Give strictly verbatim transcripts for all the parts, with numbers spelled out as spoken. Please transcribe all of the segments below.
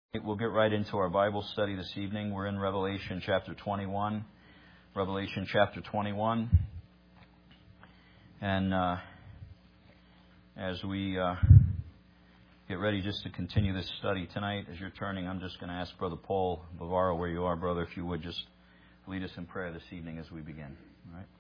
We'll get right into our Bible study this evening. We're in Revelation chapter twenty-one. Revelation chapter twenty-one. And uh, as we uh, get ready just to continue this study tonight, as you're turning, I'm just going to ask Brother Paul Bavaro, where you are, brother, if you would just lead us in prayer this evening as we begin. All right?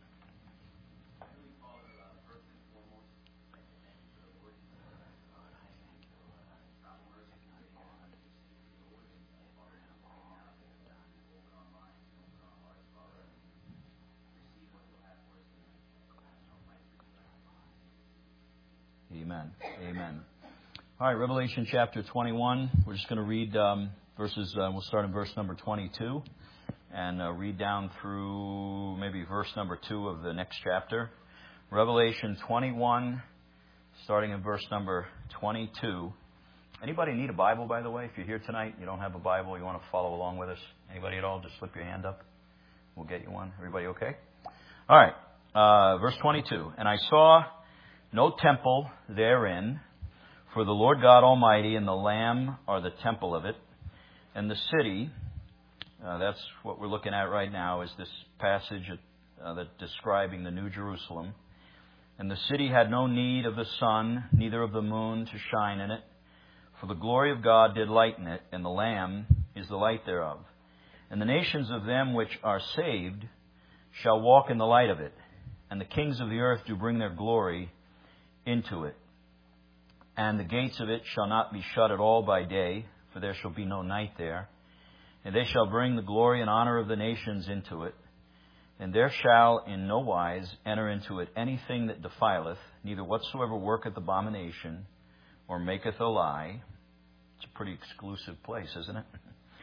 Amen. Amen. All right, Revelation chapter twenty-one. We're just going to read um, verses, uh, we'll start in verse number twenty-two and uh, read down through maybe verse number two of the next chapter. Revelation twenty-one, starting in verse number twenty-two. Anybody need a Bible, by the way? If you're here tonight, you don't have a Bible, you want to follow along with us? Anybody at all? Just slip your hand up. We'll get you one. Everybody okay? All right, uh, verse twenty-two. And I saw no temple therein, for the Lord God Almighty and the Lamb are the temple of it. And the city, uh, that's what we're looking at right now, is this passage uh, that describing the New Jerusalem. And the city had no need of the sun, neither of the moon to shine in it, for the glory of God did lighten it, and the Lamb is the light thereof. And the nations of them which are saved shall walk in the light of it, and the kings of the earth do bring their glory into it. And the gates of it shall not be shut at all by day, for there shall be no night there. And they shall bring the glory and honor of the nations into it. And there shall in no wise enter into it anything that defileth, neither whatsoever worketh abomination, or maketh a lie. It's a pretty exclusive place, isn't it?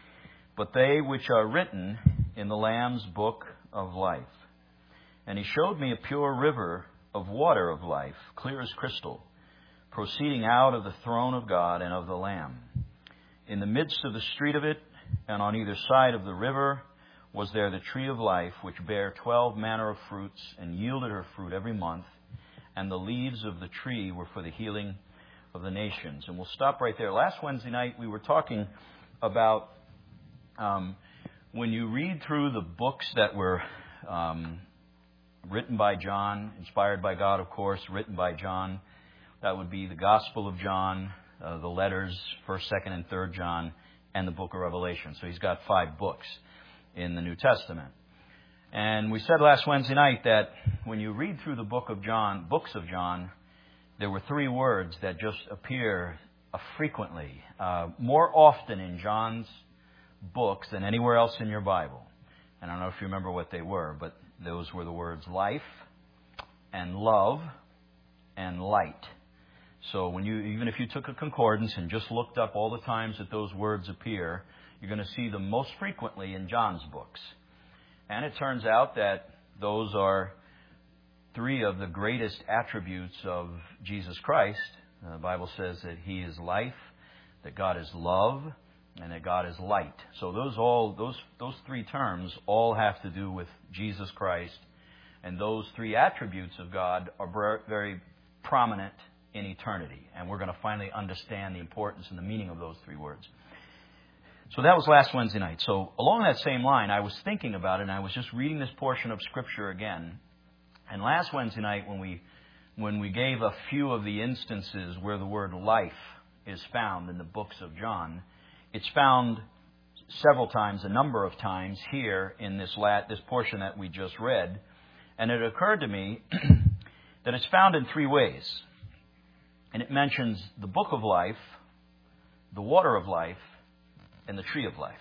But they which are written in the Lamb's book of life. And he showed me a pure river of water of life, clear as crystal, proceeding out of the throne of God and of the Lamb. In the midst of the street of it, and on either side of the river, was there the tree of life, which bare twelve manner of fruits, and yielded her fruit every month. And the leaves of the tree were for the healing of the nations. And we'll stop right there. Last Wednesday night, we were talking about um, when you read through the books that were Um, written by John, inspired by God, of course, written by John. That would be the Gospel of John, uh, the letters, first, second, and third John, and the book of Revelation. So he's got five books in the New Testament. And we said last Wednesday night that when you read through the book of John, books of John, there were three words that just appear uh, frequently, uh, more often in John's books than anywhere else in your Bible. And I don't know if you remember what they were, but those were the words life and love and light. So when you, even if you took a concordance and just looked up all the times that those words appear, you're going to see them most frequently in John's books. And it turns out that those are three of the greatest attributes of Jesus Christ. The Bible says that He is life, that God is love, and that God is light. So those all those those three terms all have to do with Jesus Christ, and those three attributes of God are very prominent in eternity. And we're going to finally understand the importance and the meaning of those three words. So that was last Wednesday night. So along that same line, I was thinking about it, and I was just reading this portion of Scripture again. And last Wednesday night, when we when we gave a few of the instances where the word life is found in the books of John, it's found several times, a number of times here in this lat, this portion that we just read. And it occurred to me that it's found in three ways. And it mentions the book of life, the water of life, and the tree of life.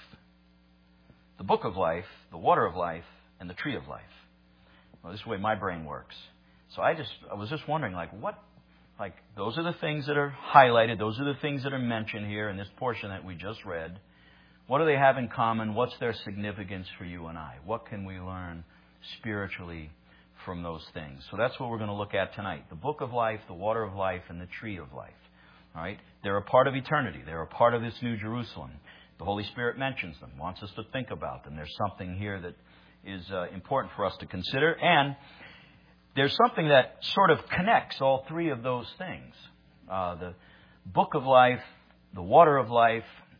The book of life, the water of life, and the tree of life. Well, this is the way my brain works. So I just, I was just wondering, like, what Like, those are the things that are highlighted. Those are the things that are mentioned here in this portion that we just read. What do they have in common? What's their significance for you and I? What can we learn spiritually from those things? So that's what we're going to look at tonight. The book of life, the water of life, and the tree of life. All right? They're a part of eternity. They're a part of this New Jerusalem. The Holy Spirit mentions them, wants us to think about them. There's something here that is uh, important for us to consider. And there's something that sort of connects all three of those things. Uh, the book of life, the water of life,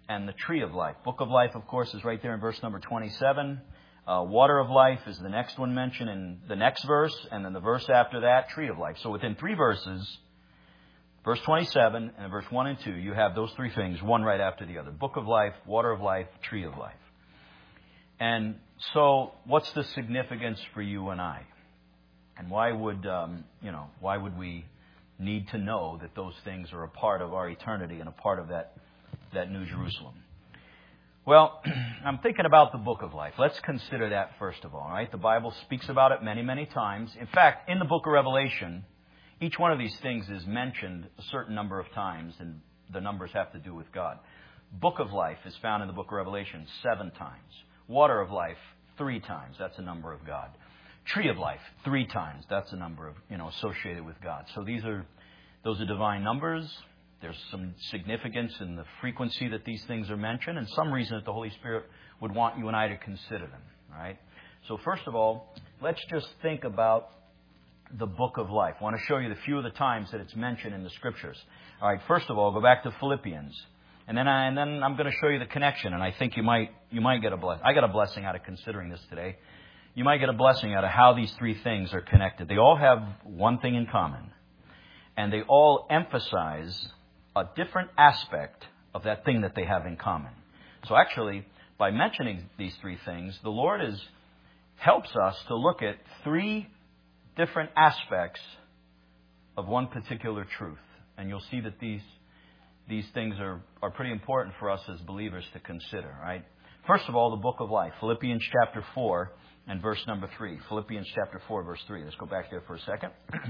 and the tree of life. Book of life, of course, is right there in verse number twenty-seven. Uh, water of life is the next one mentioned in the next verse, and then the verse after that, tree of life. So within three verses, verse twenty-seven and verse one and two, you have those three things, one right after the other. Book of life, water of life, tree of life. And so what's the significance for you and I? And why would, um, you know, why would we need to know that those things are a part of our eternity and a part of that, that New Jerusalem? Well, I'm thinking about the book of life. Let's consider that first of all, all right? The Bible speaks about it many, many times. In fact, in the book of Revelation, each one of these things is mentioned a certain number of times, and the numbers have to do with God. Book of life is found in the book of Revelation seven times. Water of life, three times. That's a number of God. Tree of life, three times. That's a number of, you know, associated with God. So these are, those are divine numbers. There's some significance in the frequency that these things are mentioned, and some reason that the Holy Spirit would want you and I to consider them. All right? So first of all, let's just think about the book of life. I want to show you the few of the times that it's mentioned in the Scriptures. All right. First of all, go back to Philippians, and then I, and then I'm going to show you the connection. And I think you might you might get a blessing. I got a blessing out of considering this today. You might get a blessing out of how these three things are connected. They all have one thing in common, and they all emphasize a different aspect of that thing that they have in common. So actually, by mentioning these three things, the Lord is helps us to look at three different aspects of one particular truth. And you'll see that these these things are, are pretty important for us as believers to consider, right? First of all, the book of life, Philippians chapter four and verse number three. Philippians chapter four, verse three. Let's go back there for a second.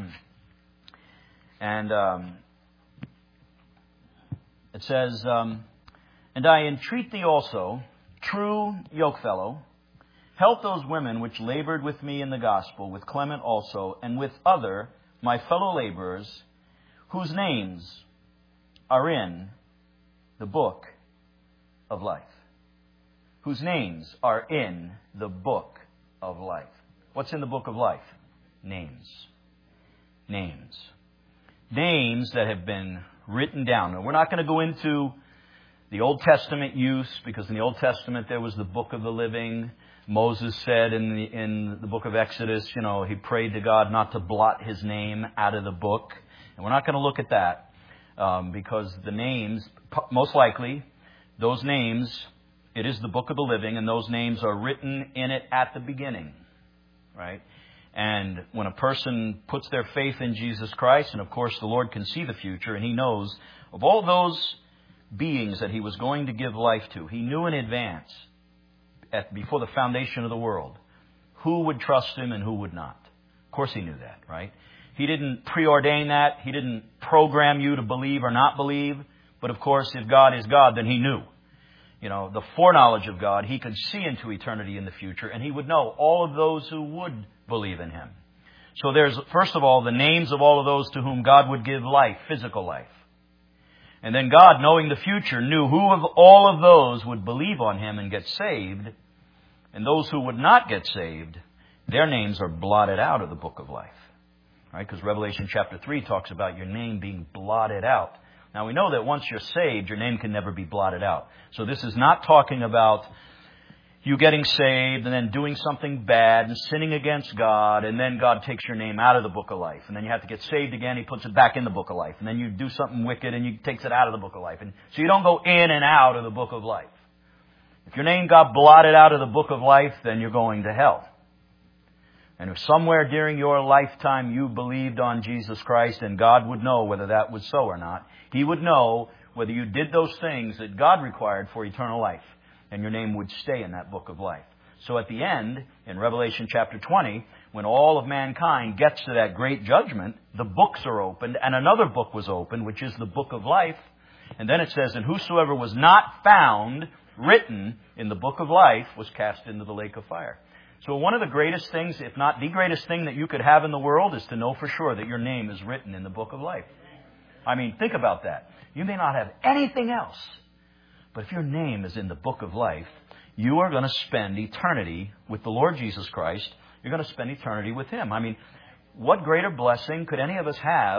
and um, it says, um, And I entreat thee also, true yokefellow, help those women which labored with me in the gospel, with Clement also, and with other my fellow laborers, whose names are in the book of life. Whose names are in the book of life. What's in the book of life? Names. Names. Names that have been written down. Now, we're not going to go into the Old Testament use, because in the Old Testament there was the book of the living. Moses said in the in the book of Exodus, you know, he prayed to God not to blot his name out of the book. And we're not going to look at that um, because the names, most likely, those names, it is the book of the living, and those names are written in it at the beginning, right? And when a person puts their faith in Jesus Christ, and of course the Lord can see the future, and He knows of all those beings that He was going to give life to, He knew in advance, at, before the foundation of the world, who would trust Him and who would not. Of course He knew that, right? He didn't preordain that. He didn't program you to believe or not believe. But of course, if God is God, then He knew. You know, the foreknowledge of God, He could see into eternity in the future, and He would know all of those who would believe in Him. So there's, first of all, the names of all of those to whom God would give life, physical life. And then God, knowing the future, knew who of all of those would believe on Him and get saved. And those who would not get saved, their names are blotted out of the book of life. Right? Because Revelation chapter three talks about your name being blotted out. Now we know that once you're saved, your name can never be blotted out. So this is not talking about you getting saved and then doing something bad and sinning against God, and then God takes your name out of the book of life. And then you have to get saved again, He puts it back in the book of life. And then you do something wicked and He takes it out of the book of life. And so you don't go in and out of the book of life. If your name got blotted out of the book of life, then you're going to hell. And if somewhere during your lifetime you believed on Jesus Christ, and God would know whether that was so or not, He would know whether you did those things that God required for eternal life, and your name would stay in that book of life. So at the end, in Revelation chapter twenty, when all of mankind gets to that great judgment, the books are opened, and another book was opened, which is the book of life. And then it says, and whosoever was not found written in the book of life was cast into the lake of fire. So one of the greatest things, if not the greatest thing that you could have in the world, is to know for sure that your name is written in the book of life. I mean, think about that. You may not have anything else, but if your name is in the book of life, you are going to spend eternity with the Lord Jesus Christ. You're going to spend eternity with Him. I mean, what greater blessing could any of us have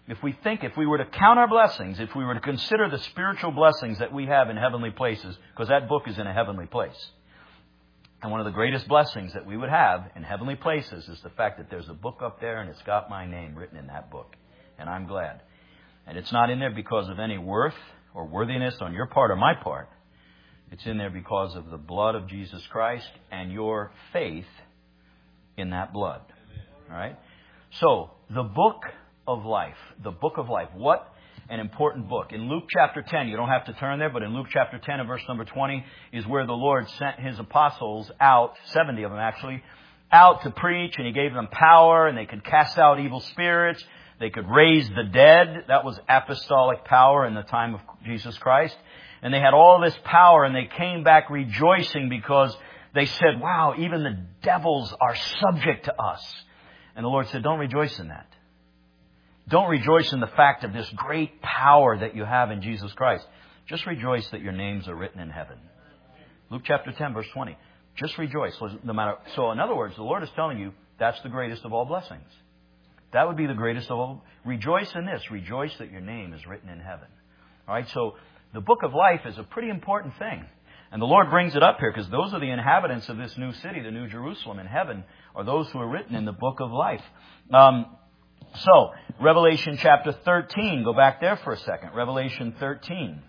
if we think, if we were to count our blessings, if we were to consider the spiritual blessings that we have in heavenly places, because that book is in a heavenly place. And one of the greatest blessings that we would have in heavenly places is the fact that there's a book up there and it's got my name written in that book. And I'm glad. And it's not in there because of any worth or worthiness on your part or my part. It's in there because of the blood of Jesus Christ and your faith in that blood. All right? So, the book of life. The book of life. What an important book. In Luke chapter ten, you don't have to turn there, but in Luke chapter ten and verse number twenty is where the Lord sent His apostles out, seventy of them actually, out to preach, and He gave them power, and they could cast out evil spirits. They could raise the dead. That was apostolic power in the time of Jesus Christ. And they had all this power, and they came back rejoicing because they said, wow, even the devils are subject to us. And the Lord said, don't rejoice in that. Don't rejoice in the fact of this great power that you have in Jesus Christ. Just rejoice that your names are written in heaven. Luke chapter ten, verse twenty. Just rejoice. No matter. So in other words, the Lord is telling you that's the greatest of all blessings. That would be the greatest of all. Rejoice in this. Rejoice that your name is written in heaven. All right. So the book of life is a pretty important thing. And the Lord brings it up here because those are the inhabitants of this new city, the New Jerusalem in heaven, are those who are written in the book of life. Um, so, Revelation chapter thirteen. Go back there for a second. Revelation thirteen.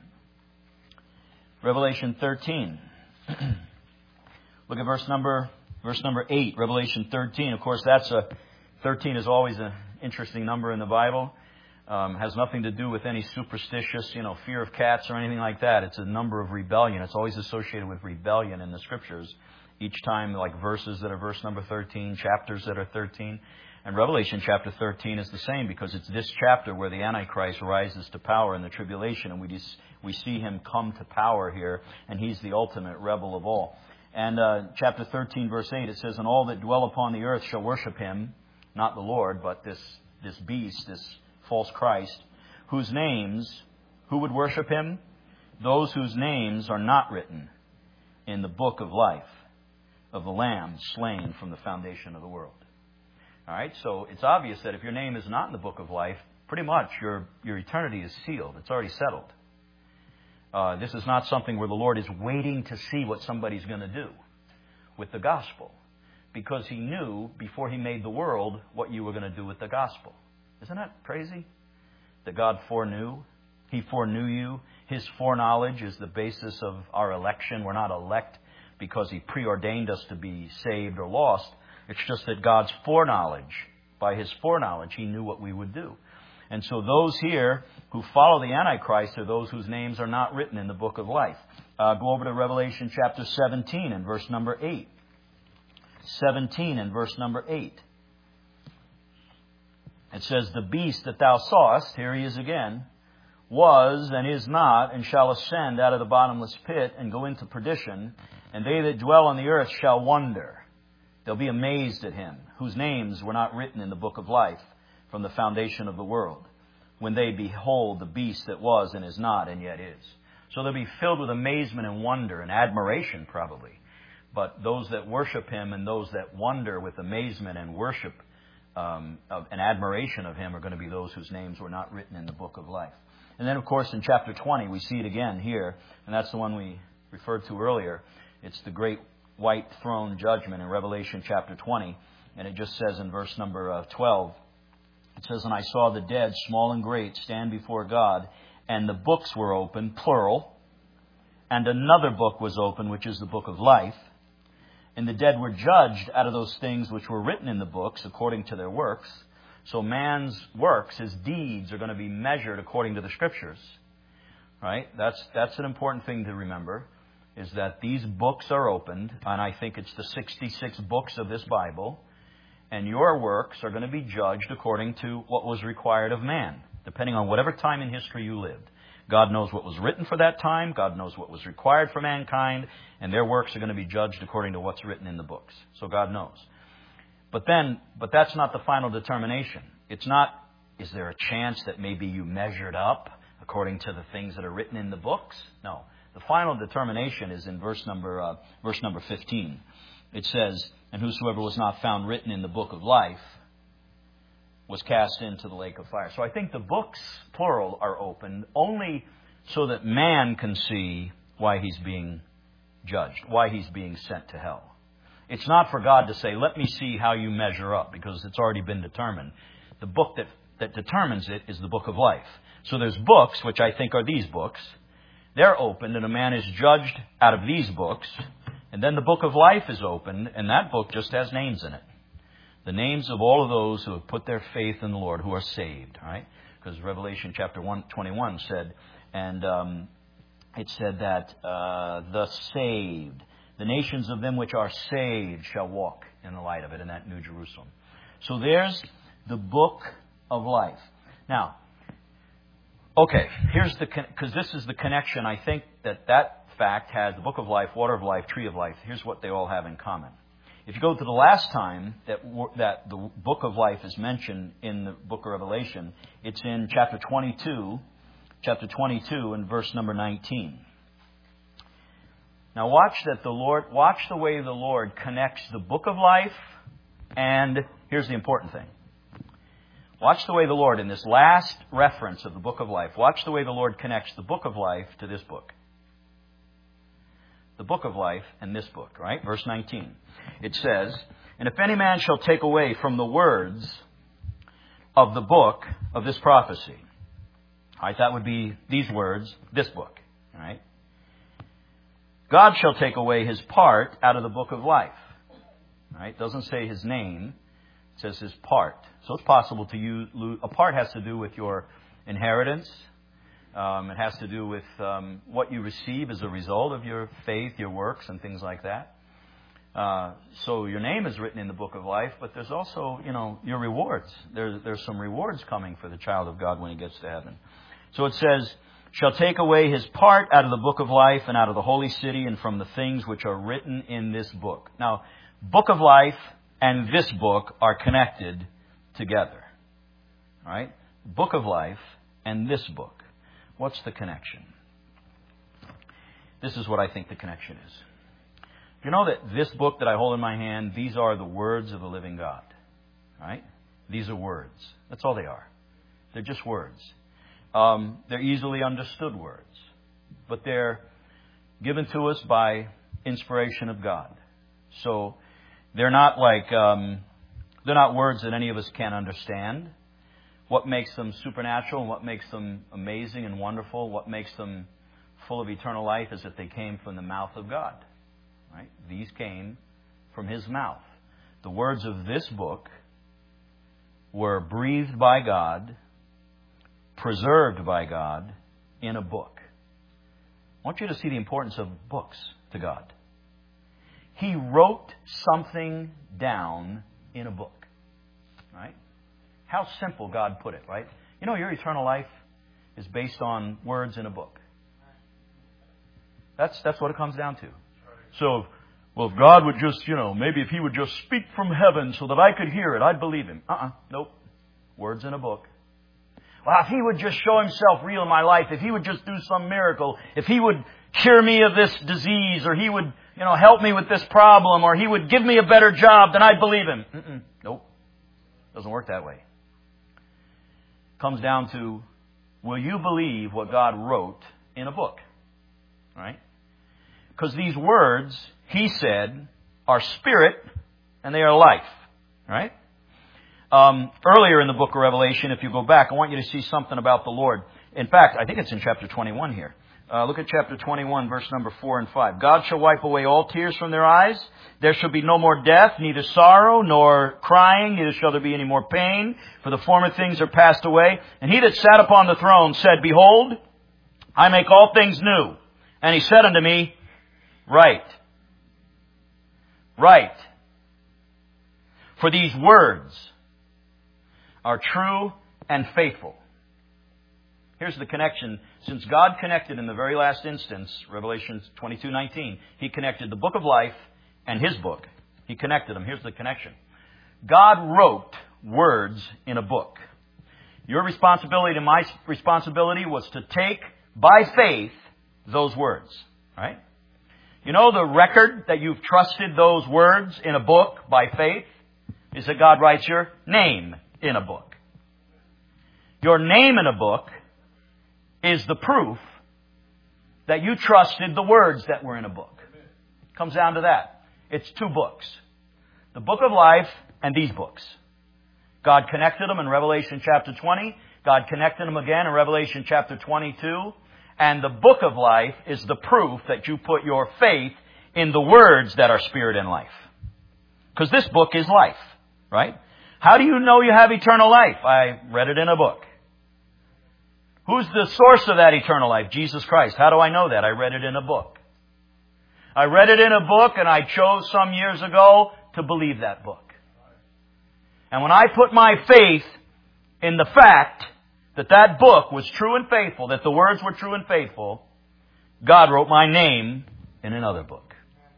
Revelation thirteen. Look at verse number verse number eight. Revelation thirteen. Of course, that's a thirteen is always an interesting number in the Bible. Um, has nothing to do with any superstitious, you know, fear of cats or anything like that. It's a number of rebellion. It's always associated with rebellion in the Scriptures. Each time, like verses that are verse number thirteen, chapters that are thirteen. And Revelation chapter thirteen is the same because it's this chapter where the Antichrist rises to power in the tribulation, and we just, we see him come to power here, and he's the ultimate rebel of all. And uh, chapter thirteen, verse eight, it says, and all that dwell upon the earth shall worship him, not the Lord, but this this beast, this false Christ, whose names, who would worship him? Those whose names are not written in the book of life of the Lamb slain from the foundation of the world. All right, so it's obvious that if your name is not in the book of life, pretty much your your eternity is sealed. It's already settled. Uh, this is not something where the Lord is waiting to see what somebody's going to do with the gospel, because He knew before He made the world what you were going to do with the gospel. Isn't that crazy? That God foreknew. He foreknew you. His foreknowledge is the basis of our election. We're not elect because He preordained us to be saved or lost. It's just that God's foreknowledge, by His foreknowledge, He knew what we would do. And so those here who follow the Antichrist are those whose names are not written in the book of life. Uh, go over to Revelation chapter seventeen and verse number eight. seventeen and verse number eight. It says, the beast that thou sawest, here he is again, was and is not, and shall ascend out of the bottomless pit and go into perdition, and they that dwell on the earth shall wonder. They'll be amazed at him, whose names were not written in the book of life from the foundation of the world, when they behold the beast that was and is not and yet is. So they'll be filled with amazement and wonder and admiration probably. But those that worship him and those that wonder with amazement and worship um, of, and admiration of him are going to be those whose names were not written in the book of life. And then, of course, in chapter twenty, we see it again here, and that's the one we referred to earlier. It's the great white throne judgment in Revelation chapter twenty, and it just says in verse number uh, twelve, it says, and I saw the dead, small and great, stand before God, and the books were opened, plural, and another book was opened, which is the book of life. And the dead were judged out of those things which were written in the books according to their works. So man's works, his deeds, are going to be measured according to the Scriptures. Right? That's that's an important thing to remember, is that these books are opened, and I think it's the sixty-six books of this Bible, and your works are going to be judged according to what was required of man, depending on whatever time in history you lived. God knows what was written for that time. God knows what was required for mankind. And their works are going to be judged according to what's written in the books. So God knows. But then, but that's not the final determination. It's not, is there a chance that maybe you measured up according to the things that are written in the books? No. The final determination is in verse number, uh, verse number fifteen. It says, and whosoever was not found written in the book of life was cast into the lake of fire. So I think the books, plural, are opened only so that man can see why he's being judged, why he's being sent to hell. It's not for God to say, let me see how you measure up, because it's already been determined. The book that, that determines it is the book of life. So there's books, which I think are these books. They're opened, and a man is judged out of these books. And then the book of life is opened, and that book just has names in it. The names of all of those who have put their faith in the Lord, who are saved, right? Because Revelation chapter one, twenty-one said, and um, it said that uh, the saved, the nations of them which are saved shall walk in the light of it, in that New Jerusalem. So there's the book of life. Now, okay, here's the, because this is the connection. I think that that fact has the book of life, water of life, tree of life. Here's what they all have in common. If you go to the last time that that the book of life is mentioned in the book of Revelation, it's in chapter twenty-two, chapter twenty-two and verse number nineteen. Now watch that the Lord, watch the way the Lord connects the book of life, and here's the important thing. Watch the way the Lord, in this last reference of the book of life, watch the way the Lord connects the book of life to this book. The book of life and this book, right? Verse nineteen. It says, and if any man shall take away from the words of the book of this prophecy, all right, that would be these words, this book, all right? God shall take away his part out of the book of life. All right? It doesn't say his name. It says his part. So it's possible to use, a part has to do with your inheritance. Um, it has to do with um, what you receive as a result of your faith, your works, and things like that. Uh, so your name is written in the book of life, but there's also, you know, your rewards. There, there's some rewards coming for the child of God when he gets to heaven. So it says, shall take away his part out of the book of life and out of the holy city and from the things which are written in this book. Now, book of life and this book are connected together. All right? Book of life and this book. What's the connection? This is what I think the connection is. You know that this book that I hold in my hand, these are the words of the living God. Right? These are words. That's all they are. They're just words. Um, they're easily understood words. But they're given to us by inspiration of God. So they're not like, um, they're not words that any of us can understand. What makes them supernatural and what makes them amazing and wonderful, what makes them full of eternal life is that they came from the mouth of God. Right? These came from his mouth. The words of this book were breathed by God, preserved by God in a book. I want you to see the importance of books to God. He wrote something down in a book. Right? How simple God put it, right? You know, your eternal life is based on words in a book. That's that's what it comes down to. So, well, if God would just, you know, maybe if he would just speak from heaven so that I could hear it, I'd believe him. Uh-uh. Nope. Words in a book. Well, if he would just show himself real in my life, if he would just do some miracle, if he would cure me of this disease, or he would, you know, help me with this problem, or he would give me a better job, then I'd believe him. Mm-mm. Nope. Doesn't work that way. Comes down to, will you believe what God wrote in a book? Right? Because these words, he said, are spirit and they are life. Right? Um, earlier in the book of Revelation, if you go back, I want you to see something about the Lord. In fact, I think it's in chapter twenty-one here. Uh, look at chapter twenty-one, verse number four and five. God shall wipe away all tears from their eyes. There shall be no more death, neither sorrow, nor crying, neither shall there be any more pain, for the former things are passed away. And he that sat upon the throne said, behold, I make all things new. And he said unto me, write. Write. For these words are true and faithful. Here's the connection. Since God connected in the very last instance, Revelation twenty-two nineteen, he connected the book of life and his book. He connected them. Here's the connection. God wrote words in a book. Your responsibility and my responsibility was to take by faith those words. Right? You know the record that you've trusted those words in a book by faith is that God writes your name in a book. Your name in a book is the proof that you trusted the words that were in a book. It comes down to that. It's two books. The book of life and these books. God connected them in Revelation chapter twenty. God connected them again in Revelation chapter twenty-two. And the book of life is the proof that you put your faith in the words that are spirit and life. Because this book is life, right? How do you know you have eternal life? I read it in a book. Who's the source of that eternal life? Jesus Christ. How do I know that? I read it in a book. I read it in a book, and I chose some years ago to believe that book. And when I put my faith in the fact that that book was true and faithful, that the words were true and faithful, God wrote my name in another book.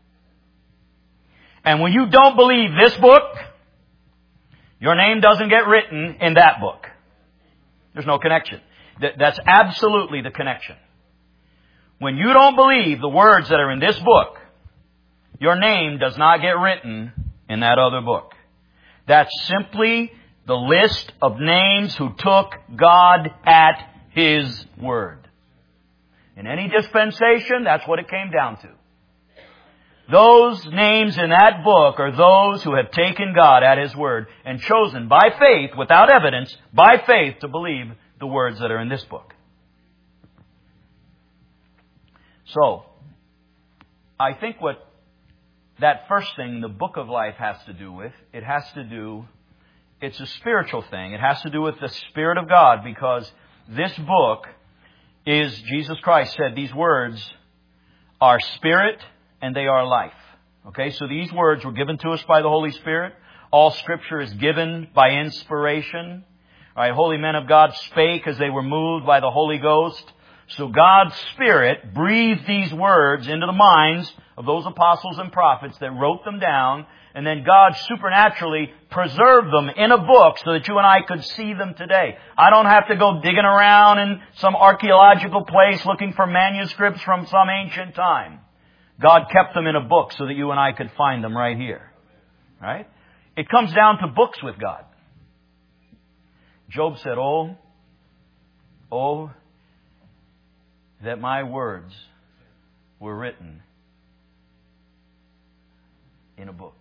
And when you don't believe this book, your name doesn't get written in that book. There's no connection. That's absolutely the connection. When you don't believe the words that are in this book, your name does not get written in that other book. That's simply the list of names who took God at His word. In any dispensation, that's what it came down to. Those names in that book are those who have taken God at His word and chosen by faith, without evidence, by faith to believe the words that are in this book. So, I think what that first thing, the book of life, has to do with, it has to do, it's a spiritual thing. It has to do with the Spirit of God, because this book is, Jesus Christ said, these words are spirit and they are life. Okay, so these words were given to us by the Holy Spirit. All Scripture is given by inspiration. All right, holy men of God spake as they were moved by the Holy Ghost. So God's Spirit breathed these words into the minds of those apostles and prophets that wrote them down, and then God supernaturally preserved them in a book so that you and I could see them today. I don't have to go digging around in some archaeological place looking for manuscripts from some ancient time. God kept them in a book so that you and I could find them right here. Right? It comes down to books with God. Job said, Oh, oh, that my words were written in a book.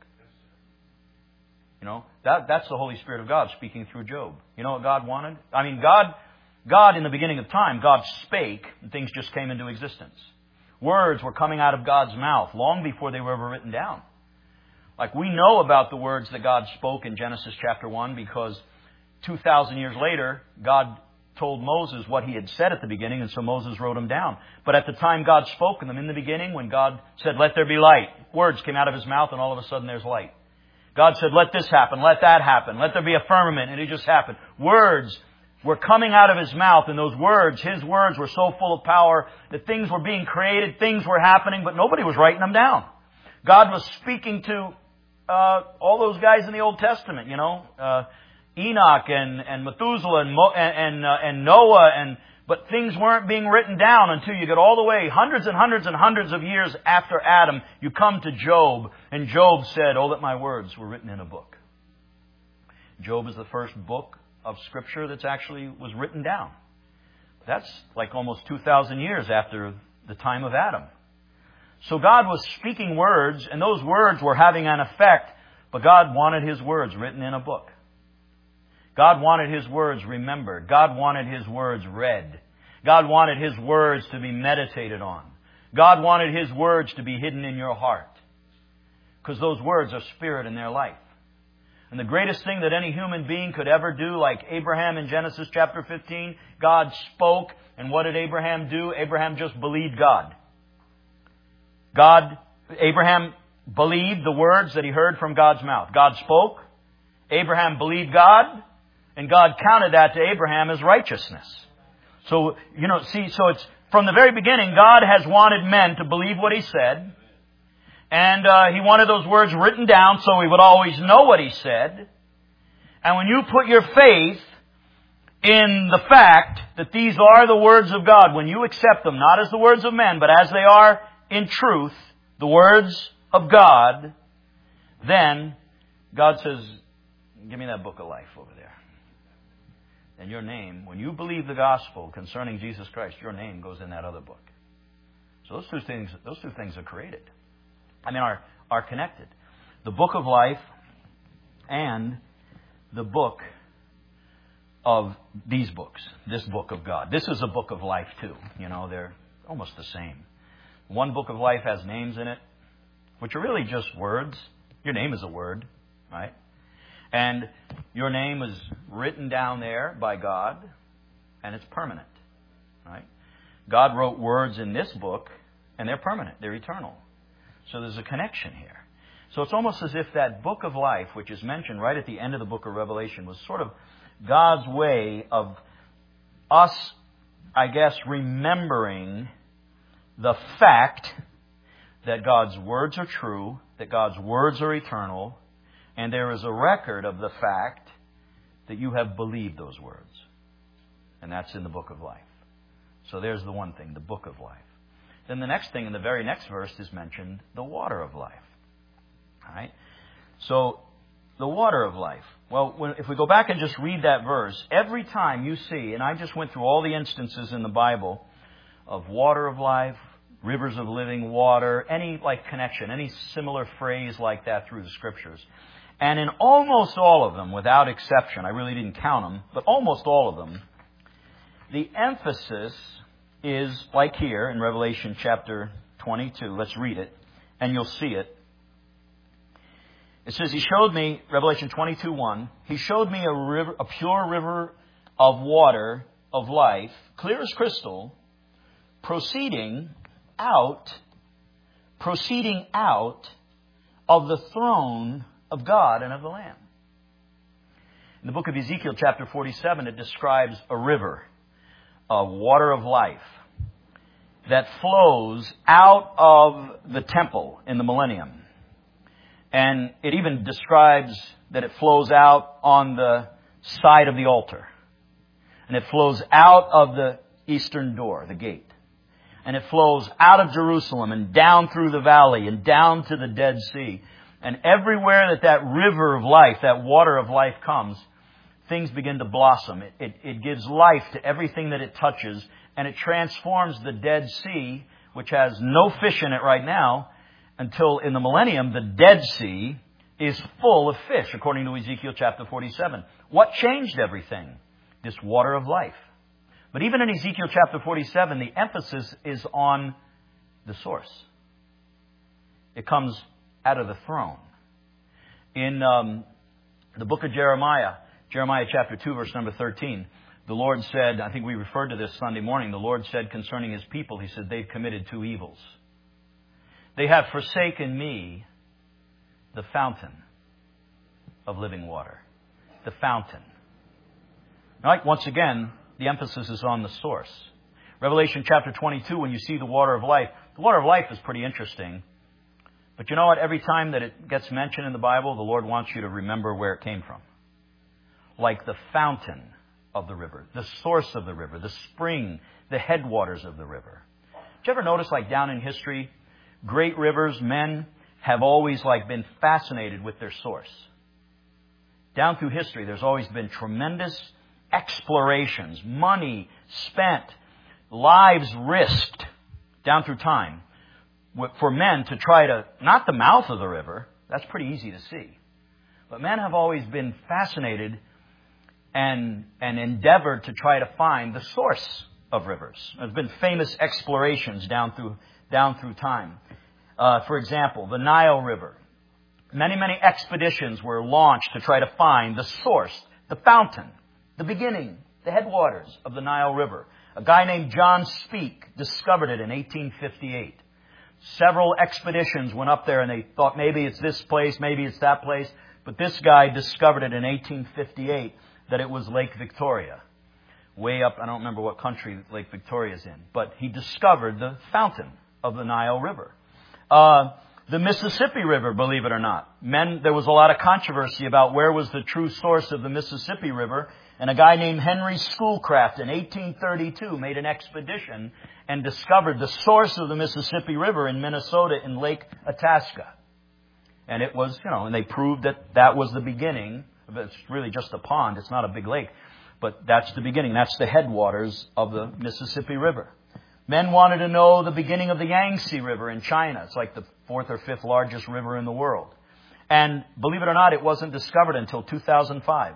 You know, that, that's the Holy Spirit of God speaking through Job. You know what God wanted? I mean, God, God in the beginning of time, God spake and things just came into existence. Words were coming out of God's mouth long before they were ever written down. Like we know about the words that God spoke in Genesis chapter one because two thousand years later, God told Moses what He had said at the beginning, and so Moses wrote them down. But at the time God spoke them, in the beginning, when God said, let there be light, words came out of His mouth and all of a sudden there's light. God said, let this happen, let that happen, let there be a firmament, and it just happened. Words were coming out of His mouth, and those words, His words, were so full of power that things were being created, things were happening, but nobody was writing them down. God was speaking to uh, all those guys in the Old Testament, you know, uh, Enoch and, and Methuselah and, Mo, and, and, uh, and Noah, and but things weren't being written down until you get all the way, hundreds and hundreds and hundreds of years after Adam, you come to Job, and Job said, oh, that my words were written in a book. Job is the first book of Scripture that's actually was written down. That's like almost two thousand years after the time of Adam. So God was speaking words, and those words were having an effect, but God wanted His words written in a book. God wanted His words remembered. God wanted His words read. God wanted His words to be meditated on. God wanted His words to be hidden in your heart. Because those words are spirit in their life. And the greatest thing that any human being could ever do, like Abraham in Genesis chapter fifteen, God spoke, and what did Abraham do? Abraham just believed God. God, Abraham believed the words that he heard from God's mouth. God spoke, Abraham believed God, and God counted that to Abraham as righteousness. So, you know, see, so it's from the very beginning, God has wanted men to believe what He said. And uh, He wanted those words written down so we would always know what He said. And when you put your faith in the fact that these are the words of God, when you accept them, not as the words of men, but as they are in truth, the words of God, then God says, give me that book of life over there. then your name, when you believe the gospel concerning Jesus Christ, your name goes in that other book. So those two things, those two things are created. I mean, are, are connected. The book of life and the book of these books, this book of God. This is a book of life too. You know, they're almost the same. One book of life has names in it, which are really just words. Your name is a word, right? And your name is written down there by God, and it's permanent, right? God wrote words in this book, and they're permanent. They're eternal. So there's a connection here. So it's almost as if that book of life, which is mentioned right at the end of the book of Revelation, was sort of God's way of us, I guess, remembering the fact that God's words are true, that God's words are eternal, and there is a record of the fact that you have believed those words. And that's in the book of life. So there's the one thing, the book of life. Then the next thing in the very next verse is mentioned, the water of life. All right? So, the water of life. Well, when, if we go back and just read that verse, every time you see, and I just went through all the instances in the Bible of water of life, rivers of living water, any like connection, any similar phrase like that through the Scriptures. And in almost all of them, without exception, I really didn't count them, but almost all of them, the emphasis is like here in Revelation chapter twenty-two. Let's read it, and you'll see it. It says, He showed me, Revelation twenty-two one, He showed me a river, a pure river of water of life, clear as crystal, proceeding out, proceeding out of the throne of God and of the Lamb. In the book of Ezekiel, chapter forty-seven, it describes a river, a water of life, that flows out of the temple in the millennium. And it even describes that it flows out on the side of the altar. And it flows out of the eastern door, the gate. And it flows out of Jerusalem and down through the valley and down to the Dead Sea. And everywhere that that river of life, that water of life comes, things begin to blossom. It, it, it gives life to everything that it touches. And it transforms the Dead Sea, which has no fish in it right now, until in the millennium, the Dead Sea is full of fish, according to Ezekiel chapter forty-seven. What changed everything? This water of life. But even in Ezekiel chapter forty-seven, the emphasis is on the source. It comes out of the throne. In um, the book of Jeremiah, Jeremiah chapter two, verse number thirteen, the Lord said, I think we referred to this Sunday morning, the Lord said concerning His people, He said, they've committed two evils. They have forsaken me, the fountain of living water. The fountain. Right? Once again, the emphasis is on the source. Revelation chapter twenty-two, when you see the water of life, the water of life is pretty interesting. But you know what? Every time that it gets mentioned in the Bible, the Lord wants you to remember where it came from. Like the fountain of the river, the source of the river, the spring, the headwaters of the river. Did you ever notice, like down in history, great rivers, men have always like been fascinated with their source. Down through history, there's always been tremendous explorations, money spent, lives risked down through time for men to try to, not the mouth of the river, that's pretty easy to see, but men have always been fascinated and, and endeavored to try to find the source of rivers. There's been famous explorations down through down through time. Uh, for example, the Nile River. Many, many expeditions were launched to try to find the source, the fountain, the beginning, the headwaters of the Nile River. A guy named John Speke discovered it in eighteen fifty-eight. Several expeditions went up there and they thought maybe it's this place, maybe it's that place. But this guy discovered it in eighteen fifty-eight that it was Lake Victoria. Way up, I don't remember what country Lake Victoria is in. But he discovered the fountain of the Nile River. Uh, the Mississippi River, believe it or not. Men, there was a lot of controversy about where was the true source of the Mississippi River. And a guy named Henry Schoolcraft in eighteen thirty-two made an expedition and discovered the source of the Mississippi River in Minnesota in Lake Itasca. And it was, you know, and they proved that that was the beginning. It's really just a pond. It's not a big lake. But that's the beginning. That's the headwaters of the Mississippi River. Men wanted to know the beginning of the Yangtze River in China. It's like the fourth or fifth largest river in the world. And believe it or not, it wasn't discovered until two thousand five.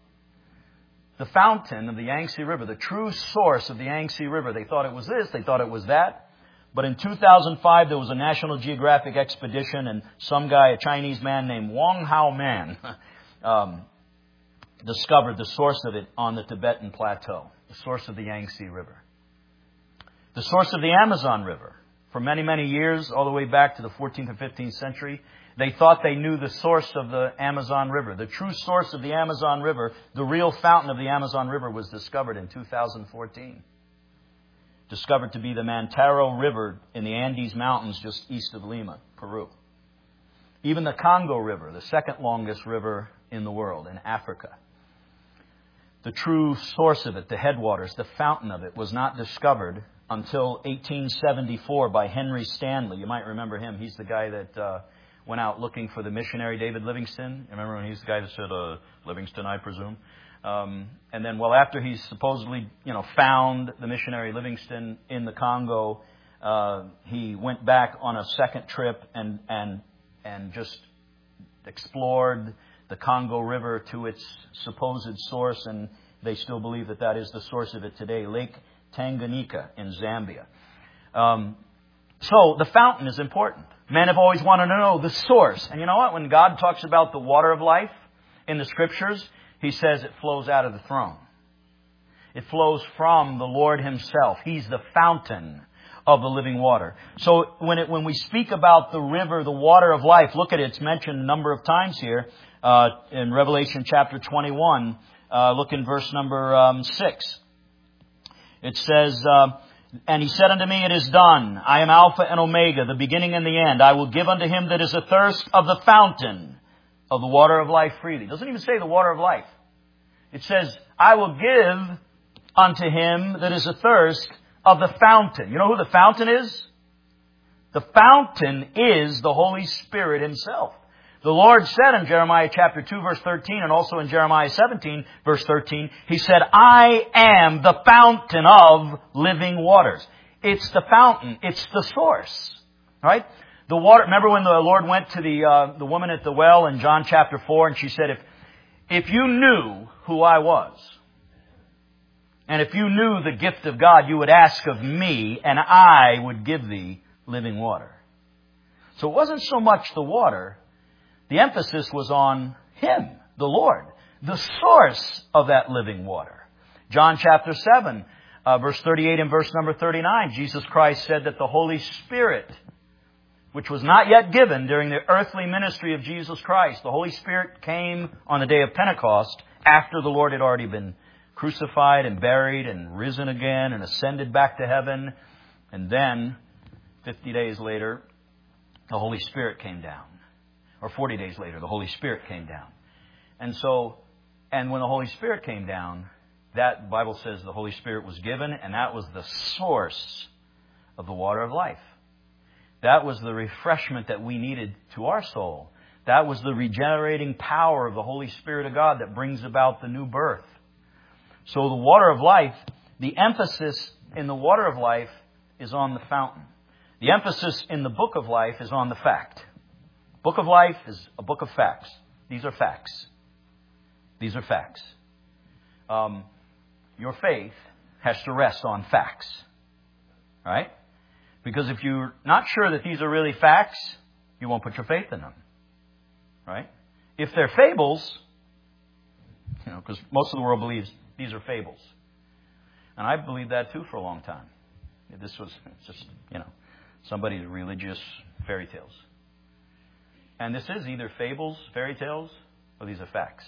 The fountain of the Yangtze River, the true source of the Yangtze River, they thought it was this, they thought it was that. But in two thousand five, there was a National Geographic expedition, and some guy, a Chinese man named Wang Hao Man, um, discovered the source of it on the Tibetan Plateau, the source of the Yangtze River. The source of the Amazon River. For many, many years, all the way back to the fourteenth and fifteenth century, they thought they knew the source of the Amazon River. The true source of the Amazon River, the real fountain of the Amazon River, was discovered in two thousand fourteen. Discovered to be the Mantaro River in the Andes Mountains just east of Lima, Peru. Even the Congo River, the second longest river in the world, in Africa. The true source of it, the headwaters, the fountain of it, was not discovered until eighteen seventy-four by Henry Stanley. You might remember him. He's the guy that uh, went out looking for the missionary David Livingstone. Remember when he's the guy that said, uh, Livingstone, I presume? Um, and then, well, after he supposedly, you know, found the missionary Livingstone in the Congo, uh, he went back on a second trip and and and just explored the Congo River to its supposed source, and they still believe that that is the source of it today, Lake Tanganyika in Zambia. Um, so the fountain is important. Men have always wanted to know the source. And you know what? When God talks about the water of life in the Scriptures, He says it flows out of the throne. It flows from the Lord Himself. He's the fountain of the living water. So when it, when we speak about the river, the water of life, look at it. It's mentioned a number of times here uh, in Revelation chapter twenty-one. Uh, look in verse number um, six. It says, uh, and He said unto me, it is done. I am Alpha and Omega, the beginning and the end. I will give unto him that is athirst of the fountain of the water of life freely. It doesn't even say the water of life. It says, I will give unto him that is athirst of the fountain. You know who the fountain is? The fountain is the Holy Spirit Himself. The Lord said in Jeremiah chapter two, verse thirteen, and also in Jeremiah seventeen, verse thirteen, He said, I am the fountain of living waters. It's the fountain. It's the source. All right? The water. Remember when the Lord went to the uh, the woman at the well in John chapter four, and she said, if if you knew who I was, and if you knew the gift of God, you would ask of me, and I would give thee living water. So it wasn't so much the water. The emphasis was on Him, the Lord, the source of that living water. John chapter seven, uh, verse thirty-eight and verse number thirty-nine, Jesus Christ said that the Holy Spirit, which was not yet given during the earthly ministry of Jesus Christ, the Holy Spirit came on the day of Pentecost after the Lord had already been crucified and buried and risen again and ascended back to heaven. And then, fifty days later, the Holy Spirit came down. Or forty days later, the Holy Spirit came down. And so, and when the Holy Spirit came down, that Bible says the Holy Spirit was given, and that was the source of the water of life. That was the refreshment that we needed to our soul. That was the regenerating power of the Holy Spirit of God that brings about the new birth. So the water of life, the emphasis in the water of life is on the fountain. The emphasis in the book of life is on the fact. Book of life is a book of facts. These are facts. These are facts. Um, your faith has to rest on facts. Right? Because if you're not sure that these are really facts, you won't put your faith in them. Right? If they're fables, you know, because most of the world believes these are fables. And I believed that too for a long time. This was just, you know, somebody's religious fairy tales. And this is either fables, fairy tales, or these are facts.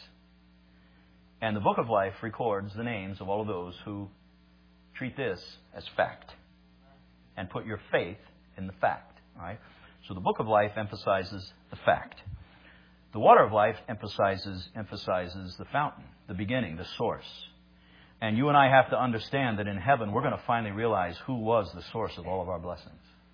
And the book of life records the names of all of those who treat this as fact and put your faith in the fact. All right? So the book of life emphasizes the fact. The water of life emphasizes emphasizes the fountain, the beginning, the source. And you and I have to understand that in heaven we're going to finally realize who was the source of all of our blessings.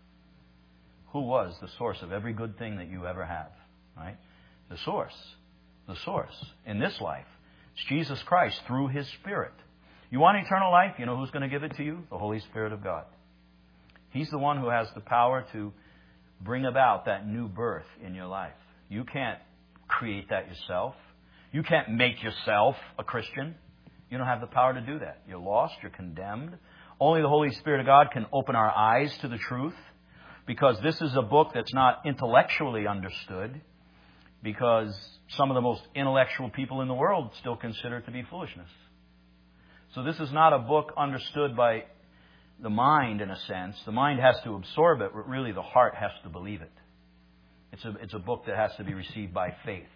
Who was the source of every good thing that you ever have, right? The source. The source. In this life, It's Jesus Christ through His Spirit. You want eternal life? You know who's going to give it to you? The Holy Spirit of God. He's the one who has the power to bring about that new birth in your life. You can't create that yourself. You can't make yourself a Christian. You don't have the power to do that. You're lost. You're condemned. Only the Holy Spirit of God can open our eyes to the truth, because this is a book that's not intellectually understood, because some of the most intellectual people in the world still consider it to be foolishness. So this is not a book understood by the mind in a sense. The mind has to absorb it, but really the heart has to believe it. It's a, it's a book that has to be received by faith.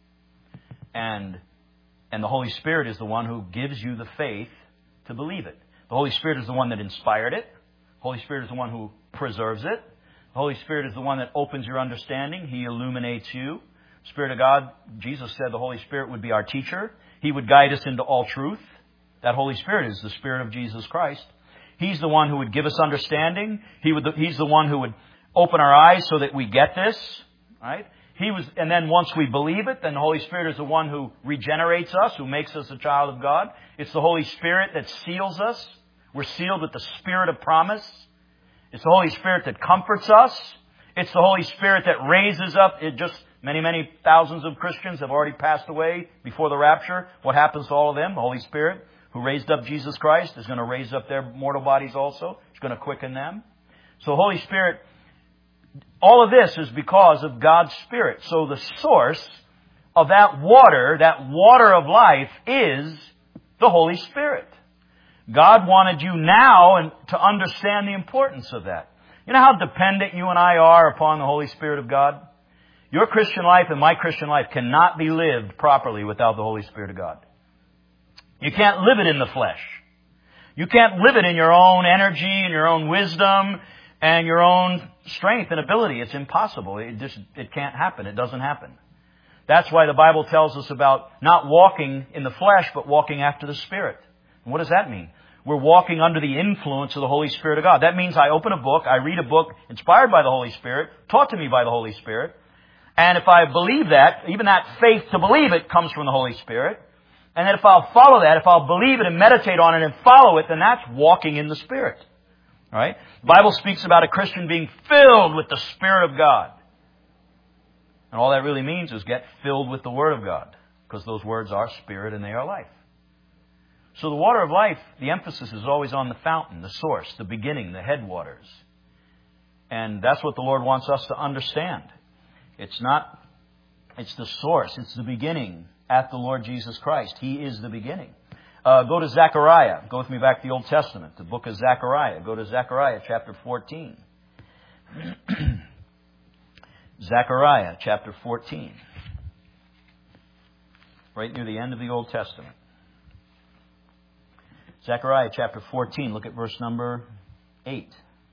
And, and the Holy Spirit is the one who gives you the faith to believe it. The Holy Spirit is the one that inspired it. The Holy Spirit is the one who preserves it. The Holy Spirit is the one that opens your understanding. He illuminates you. Spirit of God, Jesus said the Holy Spirit would be our teacher. He would guide us into all truth. That Holy Spirit is the Spirit of Jesus Christ. He's the one who would give us understanding. He would, he's the one who would open our eyes so that we get this. Right? He was, and then once we believe it, then the Holy Spirit is the one who regenerates us, who makes us a child of God. It's the Holy Spirit that seals us. We're sealed with the Spirit of promise. It's the Holy Spirit that comforts us. It's the Holy Spirit that raises up. It just many, many thousands of Christians have already passed away before the rapture. What happens to all of them? The Holy Spirit, who raised up Jesus Christ, is going to raise up their mortal bodies also. He's going to quicken them. So Holy Spirit, all of this is because of God's Spirit. So the source of that water, that water of life, is the Holy Spirit. God wanted you now and to understand the importance of that. You know how dependent you and I are upon the Holy Spirit of God? Your Christian life and my Christian life cannot be lived properly without the Holy Spirit of God. You can't live it in the flesh. You can't live it in your own energy and your own wisdom and your own strength and ability. It's impossible. It just, it can't happen. It doesn't happen. That's why the Bible tells us about not walking in the flesh, but walking after the Spirit. And what does that mean? We're walking under the influence of the Holy Spirit of God. That means I open a book, I read a book inspired by the Holy Spirit, taught to me by the Holy Spirit. And if I believe that, even that faith to believe it comes from the Holy Spirit. And then if I'll follow that, if I'll believe it and meditate on it and follow it, then that's walking in the Spirit. All right? The Bible speaks about a Christian being filled with the Spirit of God. And all that really means is get filled with the Word of God, because those words are Spirit and they are life. So the water of life, the emphasis is always on the fountain, the source, the beginning, the headwaters. And that's what the Lord wants us to understand. It's not, it's the source, it's the beginning at the Lord Jesus Christ. He is the beginning. Uh, go to Zechariah. Go with me back to the Old Testament, the book of Zechariah. Go to Zechariah chapter fourteen. Zechariah chapter fourteen. Right near the end of the Old Testament. Zechariah chapter fourteen. Look at verse number eight.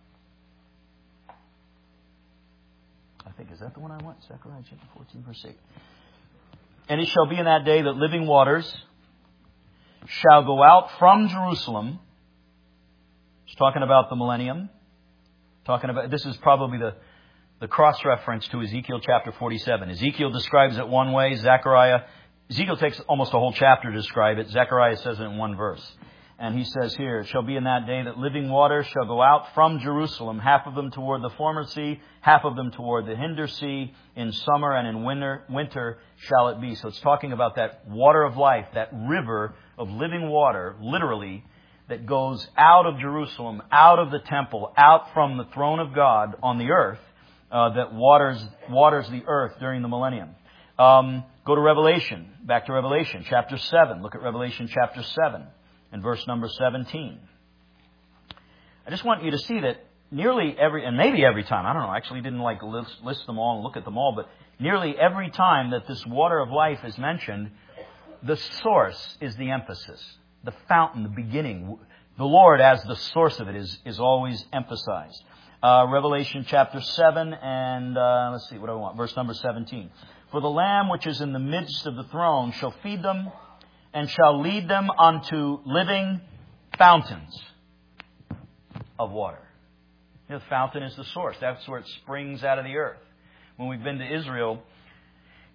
I think, is that the one I want? Zechariah chapter fourteen, verse eight. And it shall be in that day that living waters shall go out from Jerusalem. It's talking about the millennium. Talking about, this is probably the, the cross-reference to Ezekiel chapter forty-seven. Ezekiel describes it one way. Zechariah, Ezekiel takes almost a whole chapter to describe it. Zechariah says it in one verse. And he says here, it shall be in that day that living waters shall go out from Jerusalem, half of them toward the former sea, half of them toward the hinder sea. In summer and in winter, winter shall it be. So it's talking about that water of life, that river of living water, literally, that goes out of Jerusalem, out of the temple, out from the throne of God on the earth, uh, that waters waters the earth during the millennium. Um, go to Revelation, back to Revelation, chapter seven. Look at Revelation chapter seven. And verse number seventeen. I just want you to see that nearly every, and maybe every time, I don't know, I actually didn't like list, list them all and look at them all, but nearly every time that this water of life is mentioned, the source is the emphasis. The fountain, the beginning. The Lord as the source of it is, is always emphasized. Uh, Revelation chapter seven and, uh, let's see, what do I want? Verse number seventeen. For the Lamb which is in the midst of the throne shall feed them and shall lead them unto living fountains of water. You know, the fountain is the source. That's where it springs out of the earth. When we've been to Israel,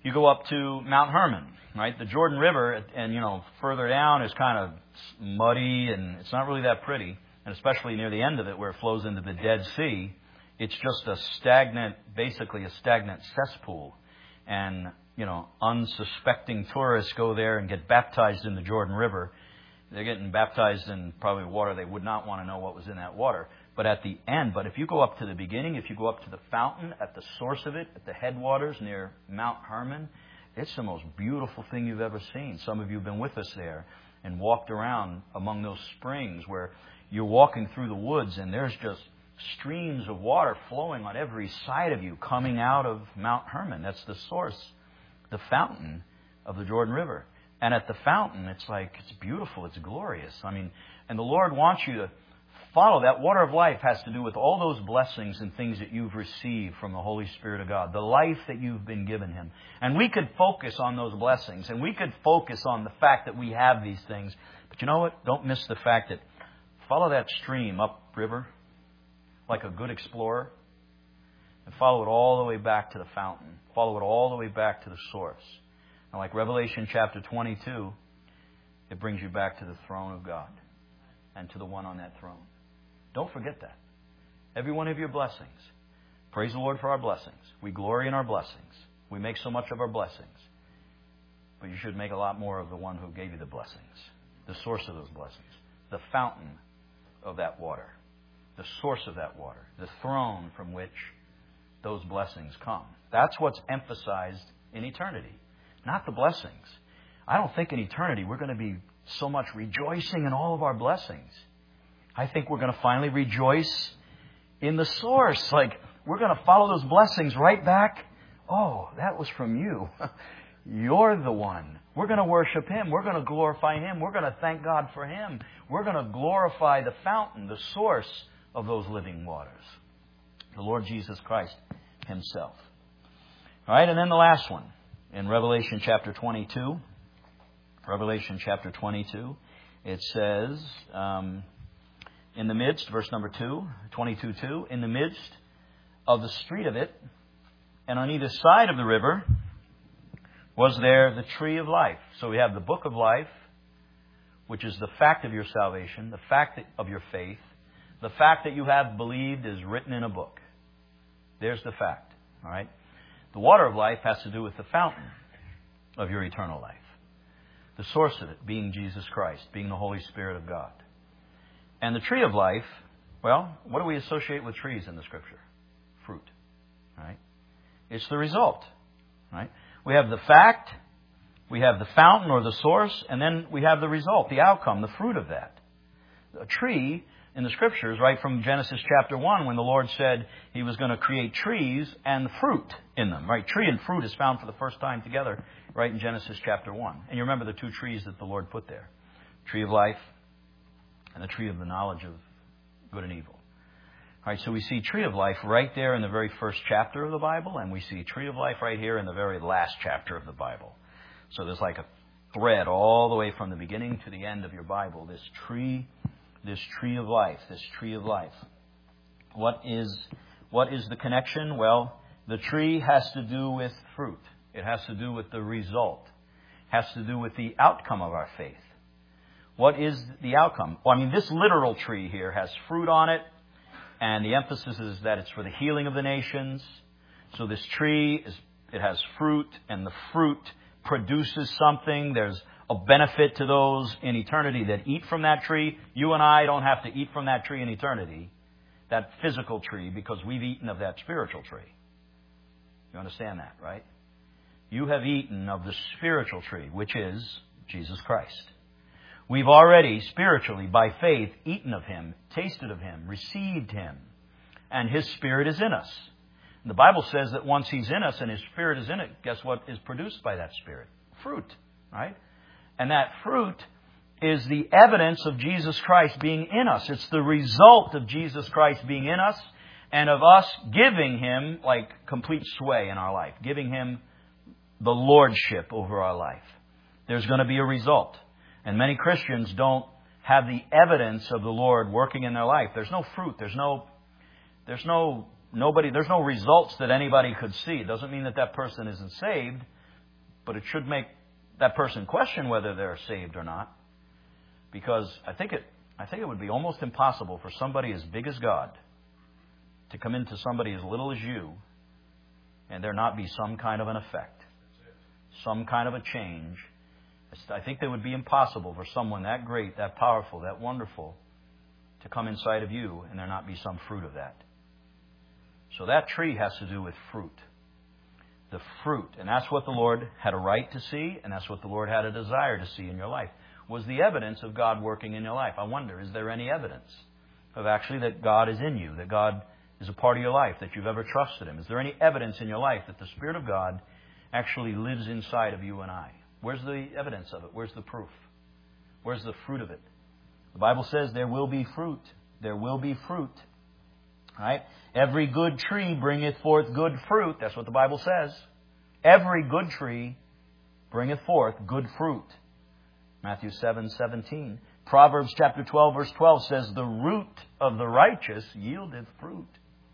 You go up to Mount Hermon, right? The Jordan River, and, you know, further down is kind of muddy, and it's not really that pretty. And especially near the end of it, where it flows into the Dead Sea, it's just a stagnant, basically a stagnant cesspool. And, you know, unsuspecting tourists go there and get baptized in the Jordan River. They're getting baptized in probably water they would not want to know what was in that water. But at the end, but if you go up to the beginning, if you go up to the fountain, at the source of it, at the headwaters near Mount Hermon, it's the most beautiful thing you've ever seen. Some of you have been with us there and walked around among those springs where you're walking through the woods and there's just streams of water flowing on every side of you coming out of Mount Hermon. That's the source, the fountain of the Jordan River. And at the fountain, it's like, it's beautiful, it's glorious. I mean, and the Lord wants you to follow. That water of life has to do with all those blessings and things that you've received from the Holy Spirit of God, the life that you've been given Him. And we could focus on those blessings, and we could focus on the fact that we have these things. But you know what? Don't miss the fact that follow that stream upriver like a good explorer, and follow it all the way back to the fountain. Follow it all the way back to the source. And like Revelation chapter twenty-two, it brings you back to the throne of God and to the one on that throne. Don't forget that. Every one of your blessings. Praise the Lord for our blessings. We glory in our blessings. We make so much of our blessings. But you should make a lot more of the one who gave you the blessings. The source of those blessings. The fountain of that water. The source of that water. The throne from which those blessings come. That's what's emphasized in eternity. Not the blessings. I don't think in eternity we're going to be so much rejoicing in all of our blessings. I think we're going to finally rejoice in the source. Like, we're going to follow those blessings right back. Oh, that was from you. You're the one. We're going to worship Him. We're going to glorify Him. We're going to thank God for Him. We're going to glorify the fountain, the source of those living waters. The Lord Jesus Christ Himself. All right, and then the last one. In Revelation chapter twenty-two, Revelation chapter twenty-two, it says, um, in the midst, verse number two, twenty-two two, in the midst of the street of it, and on either side of the river, was there the tree of life. So we have the book of life, which is the fact of your salvation, the fact of your faith, the fact that you have believed is written in a book. There's the fact, all right? The water of life has to do with the fountain of your eternal life. The source of it being Jesus Christ, being the Holy Spirit of God. And the tree of life, well, what do we associate with trees in the Scripture? Fruit. Right? It's the result. Right? We have the fact, we have the fountain or the source, and then we have the result, the outcome, the fruit of that. A tree in the Scriptures, right from Genesis chapter one, when the Lord said He was going to create trees and fruit in them. Right? Tree and fruit is found for the first time together, right in Genesis chapter one. And you remember the two trees that the Lord put there. Tree of life and the tree of the knowledge of good and evil. All right, so we see tree of life right there in the very first chapter of the Bible, and we see tree of life right here in the very last chapter of the Bible. So there's like a thread all the way from the beginning to the end of your Bible, this tree This tree of life, this tree of life. What is what is the connection? Well, the tree has to do with fruit. It has to do with the result. It has to do with the outcome of our faith. What is the outcome? Well, I mean, this literal tree here has fruit on it, and the emphasis is that it's for the healing of the nations. So this tree, is it has fruit, and the fruit produces something. There's a benefit to those in eternity that eat from that tree. You and I don't have to eat from that tree in eternity, that physical tree, because we've eaten of that spiritual tree. You understand that, right? You have eaten of the spiritual tree, which is Jesus Christ. We've already, spiritually, by faith, eaten of Him, tasted of Him, received Him, and His Spirit is in us. And the Bible says that once He's in us and His Spirit is in it, guess what is produced by that Spirit? Fruit, right? And that fruit is the evidence of Jesus Christ being in us. It's the result of Jesus Christ being in us and of us giving Him like complete sway in our life, giving Him the lordship over our life. There's going to be a result. And many Christians don't have the evidence of the Lord working in their life. There's no fruit. There's no, there's no, nobody, there's no results that anybody could see. It doesn't mean that that person isn't saved. but it should make that person question whether they're saved or not. Because I think it, I think it would be almost impossible for somebody as big as God to come into somebody as little as you and there not be some kind of an effect, some kind of a change. I think it would be impossible for someone that great, that powerful, that wonderful to come inside of you and there not be some fruit of that. So that tree has to do with fruit. The fruit. And that's what the Lord had a right to see, and that's what the Lord had a desire to see in your life, was the evidence of God working in your life. I wonder, is there any evidence of actually that God is in you, that God is a part of your life, that you've ever trusted Him? Is there any evidence in your life that the Spirit of God actually lives inside of you and I? Where's the evidence of it? Where's the proof? Where's the fruit of it? The Bible says there will be fruit. There will be fruit. Right? Every good tree bringeth forth good fruit. That's what the Bible says. Every good tree bringeth forth good fruit. Matthew seven seventeen. Proverbs chapter twelve verse twelve says, the root of the righteous yieldeth fruit.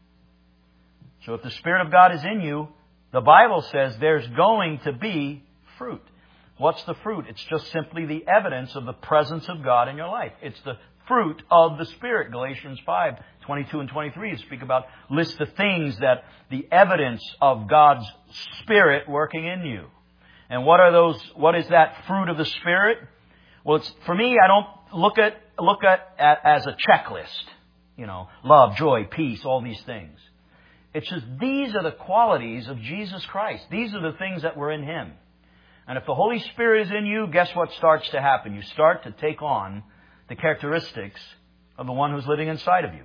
So if the Spirit of God is in you, the Bible says there's going to be fruit. What's the fruit? It's just simply the evidence of the presence of God in your life. It's the fruit of the Spirit. Galatians five twenty-two and twenty-three speak about, list the things that the evidence of God's Spirit working in you. And what are those? What is that fruit of the Spirit? Well, it's, for me, I don't look at look at, at as a checklist. You know, love, joy, peace, all these things. It's just these are the qualities of Jesus Christ. These are the things that were in Him. And if the Holy Spirit is in you, guess what starts to happen? You start to take on the characteristics of the one who's living inside of you.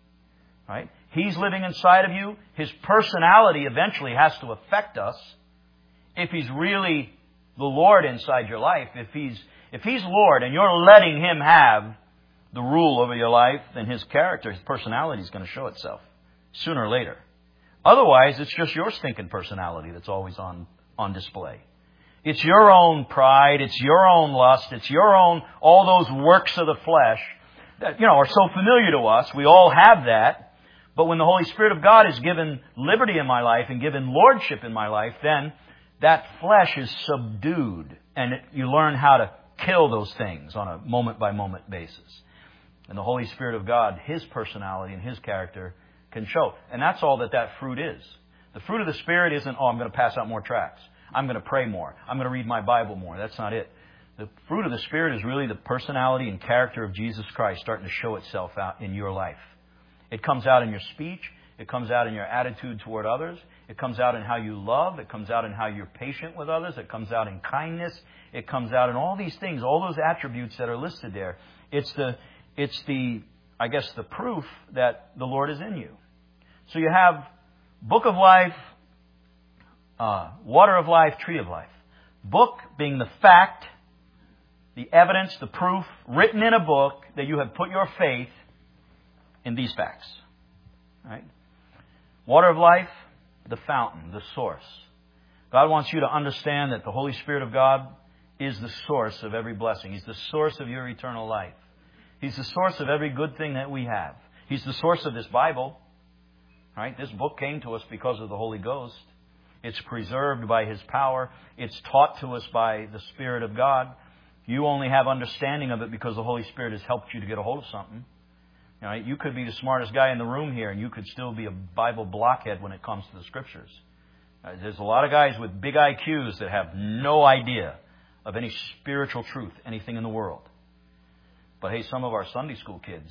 Right? He's living inside of you. His personality eventually has to affect us. If He's really the Lord inside your life, if He's if He's Lord and you're letting Him have the rule over your life, then His character, His personality is going to show itself sooner or later. Otherwise, it's just your stinking personality that's always on, on display. It's your own pride, it's your own lust, it's your own, all those works of the flesh that, you know, are so familiar to us. We all have that. But when the Holy Spirit of God is given liberty in my life and given lordship in my life, then that flesh is subdued. And it, you learn how to kill those things on a moment-by-moment basis. And the Holy Spirit of God, His personality and His character can show. And that's all that that fruit is. The fruit of the Spirit isn't, oh, I'm going to pass out more tracts. I'm going to pray more. I'm going to read my Bible more. That's not it. The fruit of the Spirit is really the personality and character of Jesus Christ starting to show itself out in your life. It comes out in your speech. It comes out in your attitude toward others. It comes out in how you love. It comes out in how you're patient with others. It comes out in kindness. It comes out in all these things, all those attributes that are listed there. It's the, it's the, I guess, the proof that the Lord is in you. So you have Book of Life, Uh, water of life, tree of life. Book being the fact, the evidence, the proof, written in a book that you have put your faith in these facts. Right? Water of life, the fountain, the source. God wants you to understand that the Holy Spirit of God is the source of every blessing. He's the source of your eternal life. He's the source of every good thing that we have. He's the source of this Bible. Right? This book came to us because of the Holy Ghost. It's preserved by His power. It's taught to us by the Spirit of God. You only have understanding of it because the Holy Spirit has helped you to get a hold of something. You know, you could be the smartest guy in the room here, and you could still be a Bible blockhead when it comes to the Scriptures. Uh, there's a lot of guys with big I Qs that have no idea of any spiritual truth, anything in the world. But hey, some of our Sunday school kids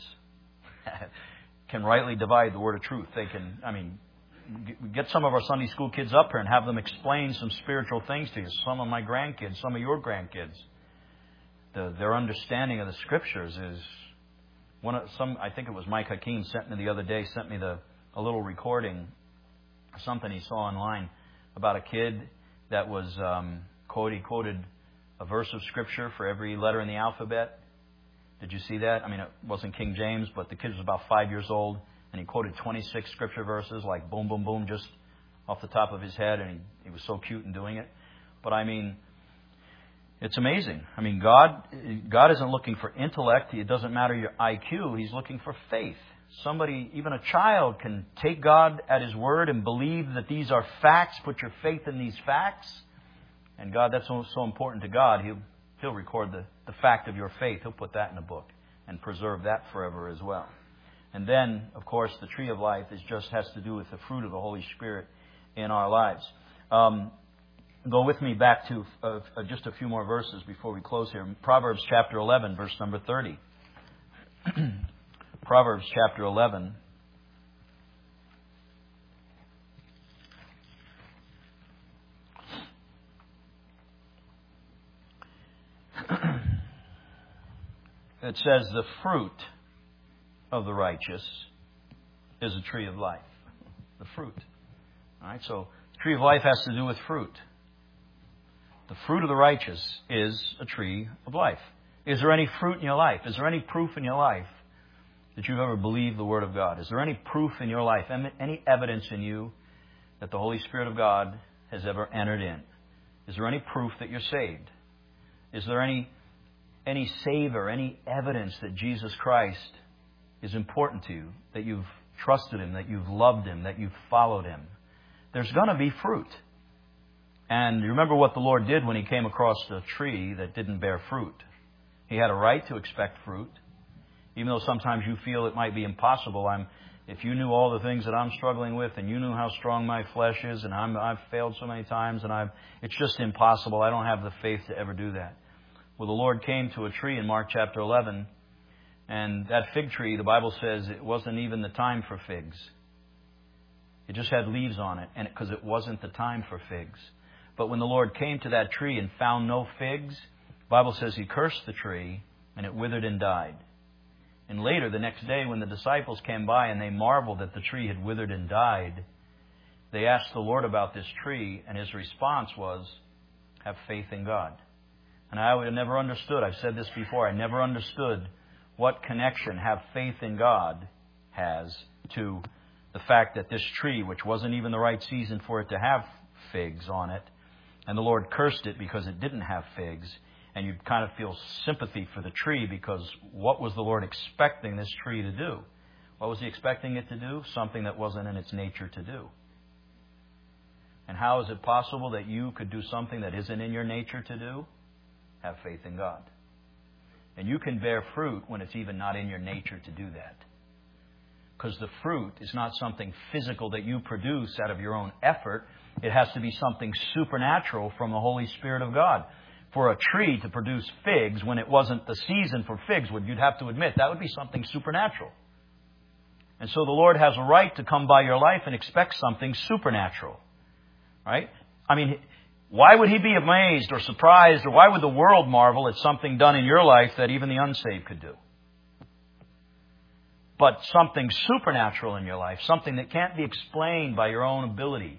can rightly divide the word of truth. They can, I mean... Get some of our Sunday school kids up here and have them explain some spiritual things to you. Some of my grandkids, some of your grandkids. The, their understanding of the Scriptures is one of some. I think it was Mike Hakeem sent me the other day. Sent me the a little recording, something he saw online about a kid that was um, quoted. He quoted a verse of Scripture for every letter in the alphabet. Did you see that? I mean, it wasn't King James, but the kid was about five years old. And he quoted twenty-six Scripture verses, like boom, boom, boom, just off the top of his head. And he, he was so cute in doing it. But I mean, it's amazing. I mean, God, God isn't looking for intellect. It doesn't matter your I Q. He's looking for faith. Somebody, even a child, can take God at His word and believe that these are facts. Put your faith in these facts. And God, that's so, so important to God. He'll, he'll record the, the fact of your faith. He'll put that in a book and preserve that forever as well. And then, of course, the tree of life is just has to do with the fruit of the Holy Spirit in our lives. Um, go with me back to uh, uh, just a few more verses before we close here. Proverbs chapter eleven, verse number thirty. Proverbs chapter eleven. It says, the fruit of the righteous is a tree of life. The fruit. All right, so the tree of life has to do with fruit. The fruit of the righteous is a tree of life. Is there any fruit in your life? Is there any proof in your life that you've ever believed the Word of God? Is there any proof in your life, any evidence in you that the Holy Spirit of God has ever entered in? Is there any proof that you're saved? Is there any any savor, any evidence that Jesus Christ is important to you, that you've trusted Him, that you've loved Him, that you've followed Him? There's going to be fruit. And you remember what the Lord did when He came across the tree that didn't bear fruit. He had a right to expect fruit. Even though sometimes you feel it might be impossible. I'm, if you knew all the things that I'm struggling with and you knew how strong my flesh is and I'm, I've failed so many times and I've, it's just impossible. I don't have the faith to ever do that. Well, the Lord came to a tree in Mark chapter eleven, and that fig tree, the Bible says, it wasn't even the time for figs. It just had leaves on it, and because it, it wasn't the time for figs. But when the Lord came to that tree and found no figs, the Bible says He cursed the tree, and it withered and died. And later, the next day, when the disciples came by and they marveled that the tree had withered and died, they asked the Lord about this tree, and His response was, have faith in God. And I never understood, I've said this before, I never understood what connection have faith in God has to the fact that this tree, which wasn't even the right season for it to have figs on it, and the Lord cursed it because it didn't have figs, and you kind of feel sympathy for the tree because what was the Lord expecting this tree to do? What was He expecting it to do? Something that wasn't in its nature to do. And how is it possible that you could do something that isn't in your nature to do? Have faith in God. And you can bear fruit when it's even not in your nature to do that. Because the fruit is not something physical that you produce out of your own effort. It has to be something supernatural from the Holy Spirit of God. For a tree to produce figs when it wasn't the season for figs, would you'd have to admit that would be something supernatural. And so the Lord has a right to come by your life and expect something supernatural. Right? I mean, why would He be amazed or surprised, or why would the world marvel at something done in your life that even the unsaved could do? But something supernatural in your life, something that can't be explained by your own ability,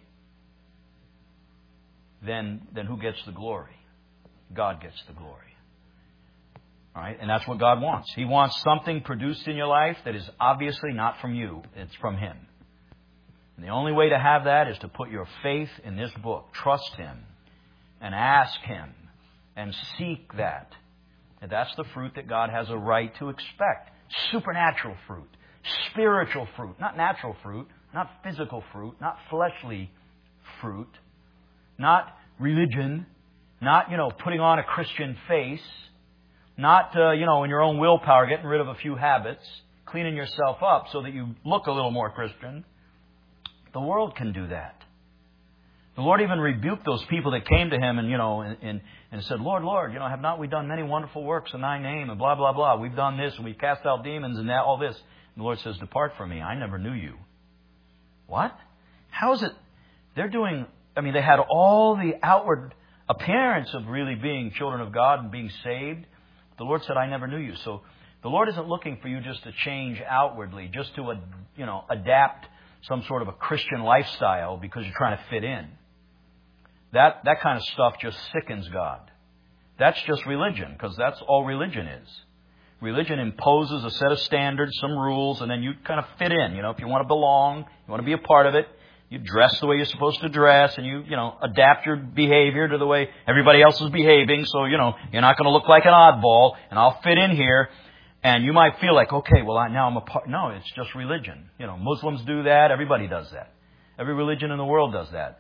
then, then who gets the glory? God gets the glory. All right? And that's what God wants. He wants something produced in your life that is obviously not from you. It's from Him. And the only way to have that is to put your faith in this book. Trust Him. And ask Him. And seek that. And that's the fruit that God has a right to expect. Supernatural fruit. Spiritual fruit. Not natural fruit. Not physical fruit. Not fleshly fruit. Not religion. Not, you know, putting on a Christian face. Not, uh, you know, in your own willpower, getting rid of a few habits. Cleaning yourself up so that you look a little more Christian. The world can do that. The Lord even rebuked those people that came to Him and, you know, and, and, and said, Lord, Lord, you know, have not we done many wonderful works in Thy name and blah, blah, blah. We've done this and we've cast out demons and that, all this. And the Lord says, depart from me. I never knew you. What? How is it? They're doing, I mean, they had all the outward appearance of really being children of God and being saved. The Lord said, I never knew you. So the Lord isn't looking for you just to change outwardly, just to, you know, adapt some sort of a Christian lifestyle because you're trying to fit in. That that kind of stuff just sickens God. That's just religion, because that's all religion is. Religion imposes a set of standards, some rules, and then you kind of fit in. You know, if you want to belong, you want to be a part of it, you dress the way you're supposed to dress, and you, you know, adapt your behavior to the way everybody else is behaving. So, you know, you're not going to look like an oddball, and I'll fit in here. And you might feel like, okay, well, I, now I'm a part. No, it's just religion. You know, Muslims do that. Everybody does that. Every religion in the world does that.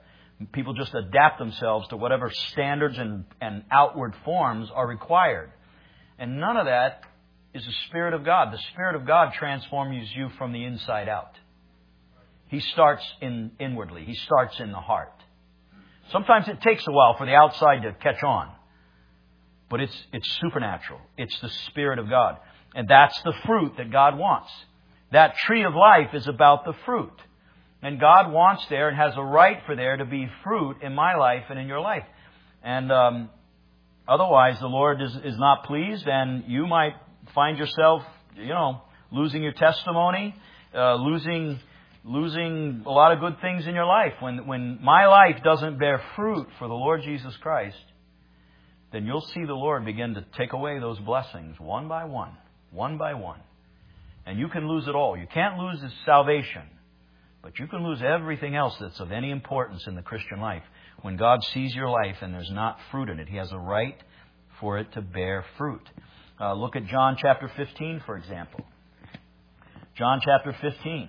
People just adapt themselves to whatever standards and, and outward forms are required. And none of that is the Spirit of God. The Spirit of God transforms you from the inside out. He starts in inwardly. He starts in the heart. Sometimes it takes a while for the outside to catch on. But it's it's supernatural. It's the Spirit of God. And that's the fruit that God wants. That tree of life is about the fruit. And God wants there and has a right for there to be fruit in my life and in your life. And um, otherwise, the Lord is, is not pleased, and you might find yourself, you know, losing your testimony, uh, losing losing a lot of good things in your life. When when my life doesn't bear fruit for the Lord Jesus Christ, then you'll see the Lord begin to take away those blessings one by one, one by one. And you can lose it all. You can't lose His salvation. But you can lose everything else that's of any importance in the Christian life. When God sees your life and there's not fruit in it, He has a right for it to bear fruit. Uh, look at John chapter fifteen, for example. John chapter fifteen.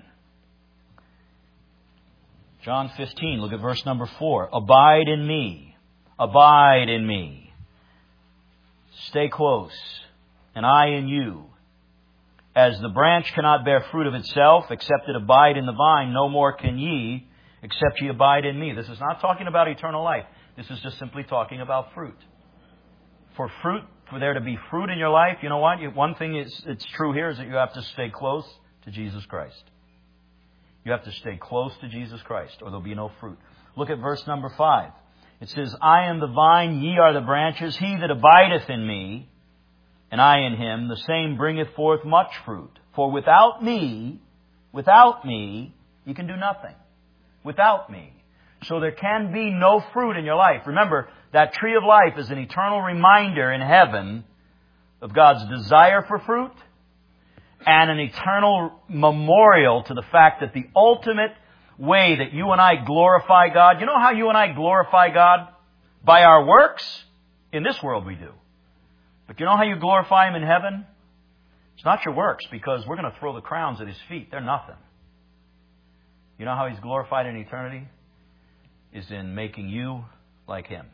John fifteen, look at verse number four. Abide in me. Abide in me. Stay close, and I in you. As the branch cannot bear fruit of itself, except it abide in the vine, no more can ye, except ye abide in me. This is not talking about eternal life. This is just simply talking about fruit. For fruit, for there to be fruit in your life, you know what? One thing is it's true here is that you have to stay close to Jesus Christ. You have to stay close to Jesus Christ, or there'll be no fruit. Look at verse number five. It says, I am the vine, ye are the branches. He that abideth in me, and I in him, the same bringeth forth much fruit. For without me, without me, you can do nothing. Without me. So there can be no fruit in your life. Remember, that tree of life is an eternal reminder in heaven of God's desire for fruit and an eternal memorial to the fact that the ultimate way that you and I glorify God, you know how you and I glorify God? By our works? In this world we do. But you know how you glorify Him in heaven? It's not your works, because we're going to throw the crowns at His feet. They're nothing. You know how He's glorified in eternity? Is in making you like Him.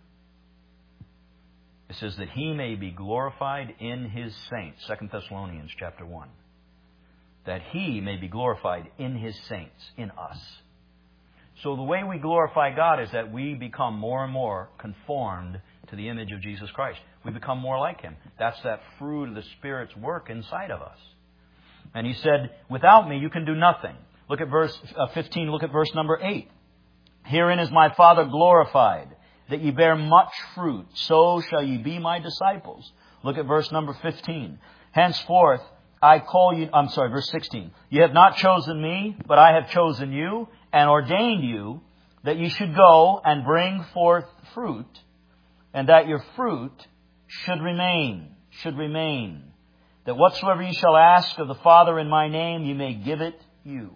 It says that He may be glorified in His saints. Second Thessalonians chapter one. That He may be glorified in His saints, in us. So the way we glorify God is that we become more and more conformed to the image of Jesus Christ. We become more like Him. That's that fruit of the Spirit's work inside of us. And He said, without me you can do nothing. Look at verse fifteen, look at verse number eight. Herein is my Father glorified, that ye bear much fruit, so shall ye be my disciples. Look at verse number fifteen. Henceforth I call you, I'm sorry, verse sixteen. Ye have not chosen me, but I have chosen you, and ordained you, that ye should go and bring forth fruit, and that your fruit should remain, should remain. That whatsoever ye shall ask of the Father in my name, ye may give it you.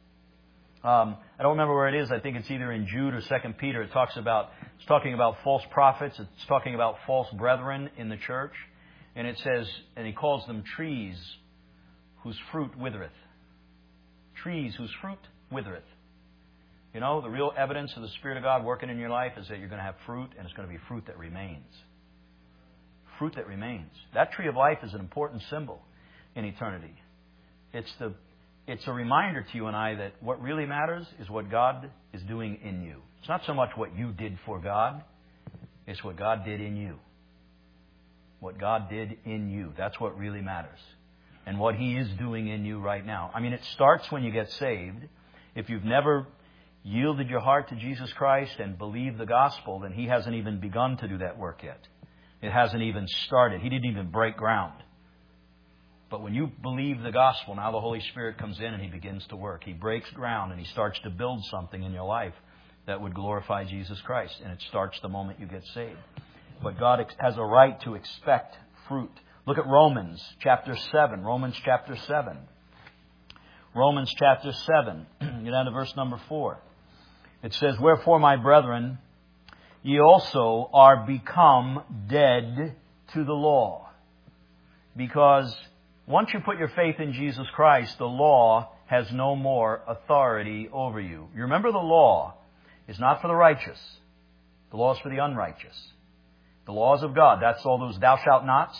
Um, I don't remember where it is. I think it's either in Jude or Second Peter. It talks about, it's talking about false prophets. It's talking about false brethren in the church. And it says, and he calls them trees whose fruit withereth. Trees whose fruit withereth. You know, the real evidence of the Spirit of God working in your life is that you're going to have fruit, and it's going to be fruit that remains. Fruit that remains. That tree of life is an important symbol in eternity. It's the It's a reminder to you and I that what really matters is what God is doing in you. It's not so much what you did for God. It's what God did in you. What God did in you. That's what really matters. And what He is doing in you right now. I mean, it starts when you get saved. If you've never yielded your heart to Jesus Christ and believed the gospel, then He hasn't even begun to do that work yet. It hasn't even started. He didn't even break ground. But when you believe the gospel, now the Holy Spirit comes in and He begins to work. He breaks ground and He starts to build something in your life that would glorify Jesus Christ. And it starts the moment you get saved. But God has a right to expect fruit. Look at Romans chapter seven. Romans chapter seven. Romans chapter seven. Get down to verse number four. It says, wherefore, my brethren, ye also are become dead to the law. Because once you put your faith in Jesus Christ, the law has no more authority over you. You remember the law. is not for the righteous. The law is for the unrighteous. The laws of God, that's all those thou shalt nots.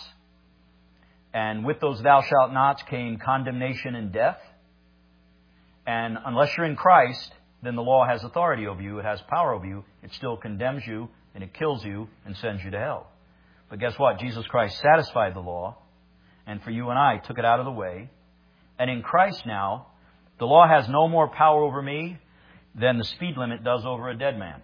And with those thou shalt nots came condemnation and death. And unless you're in Christ, then the law has authority over you. It has power over you. It still condemns you, and it kills you, and sends you to hell. But guess what? Jesus Christ satisfied the law, and for you and I, took it out of the way. And in Christ now, the law has no more power over me than the speed limit does over a dead man.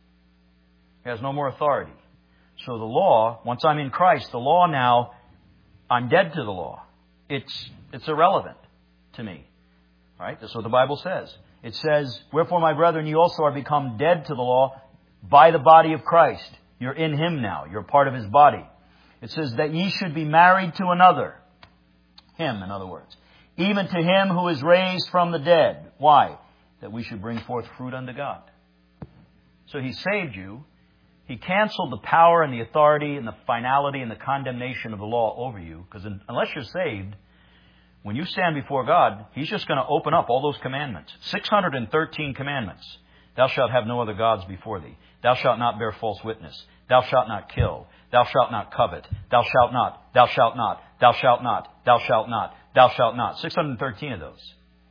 It has no more authority. So the law, once I'm in Christ, the law now, I'm dead to the law. It's, it's irrelevant to me. Right? That's what the Bible says. It says, wherefore, my brethren, you also are become dead to the law by the body of Christ. You're in Him now. You're part of His body. It says that ye should be married to another. Him, in other words. Even to Him who is raised from the dead. Why? That we should bring forth fruit unto God. So He saved you. He canceled the power and the authority and the finality and the condemnation of the law over you. Because unless you're saved, when you stand before God, He's just going to open up all those commandments. six hundred thirteen commandments. Thou shalt have no other gods before thee. Thou shalt not bear false witness. Thou shalt not kill. Thou shalt not covet. Thou shalt not. Thou shalt not. Thou shalt not. Thou shalt not. Thou shalt not. six hundred thirteen of those.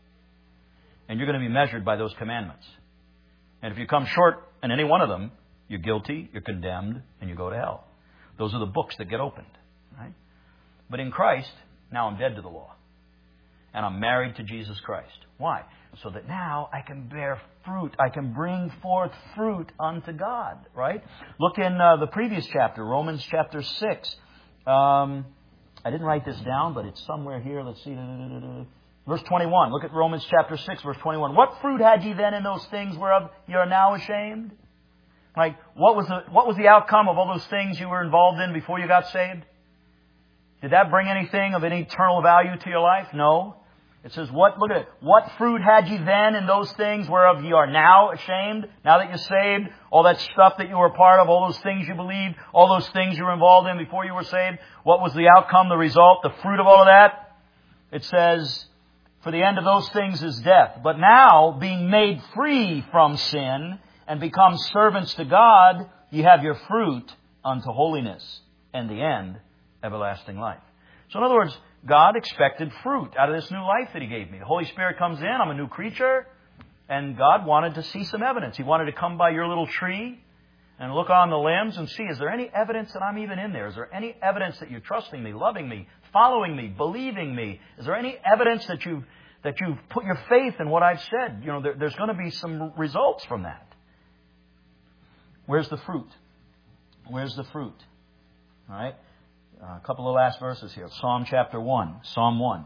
And you're going to be measured by those commandments. And if you come short in any one of them, you're guilty, you're condemned, and you go to hell. Those are the books that get opened. Right? But in Christ, now I'm dead to the law. And I'm married to Jesus Christ. Why? So that now I can bear fruit. I can bring forth fruit unto God. Right? Look in uh, the previous chapter, Romans chapter six. Um, I didn't write this down, but it's somewhere here. Let's see. Verse twenty-one. Look at Romans chapter six, verse twenty-one. What fruit had ye then in those things whereof ye are now ashamed? Like, what was the what was the outcome of all those things you were involved in before you got saved? Did that bring anything of any eternal value to your life? No. It says, what, look at it. What fruit had ye then in those things whereof ye are now ashamed? Now that you're saved, all that stuff that you were a part of, all those things you believed, all those things you were involved in before you were saved, what was the outcome, the result, the fruit of all of that? It says, for the end of those things is death. But now, being made free from sin and become servants to God, ye have your fruit unto holiness, and the end, everlasting life. So in other words, God expected fruit out of this new life that He gave me. The Holy Spirit comes in, I'm a new creature, and God wanted to see some evidence. He wanted to come by your little tree and look on the limbs and see, is there any evidence that I'm even in there? Is there any evidence that you're trusting me, loving me, following me, believing me? Is there any evidence that you've, that you've put your faith in what I've said? You know, there, there's going to be some results from that. Where's the fruit? Where's the fruit? All right? Uh, a couple of last verses here. Psalm chapter one. Psalm one.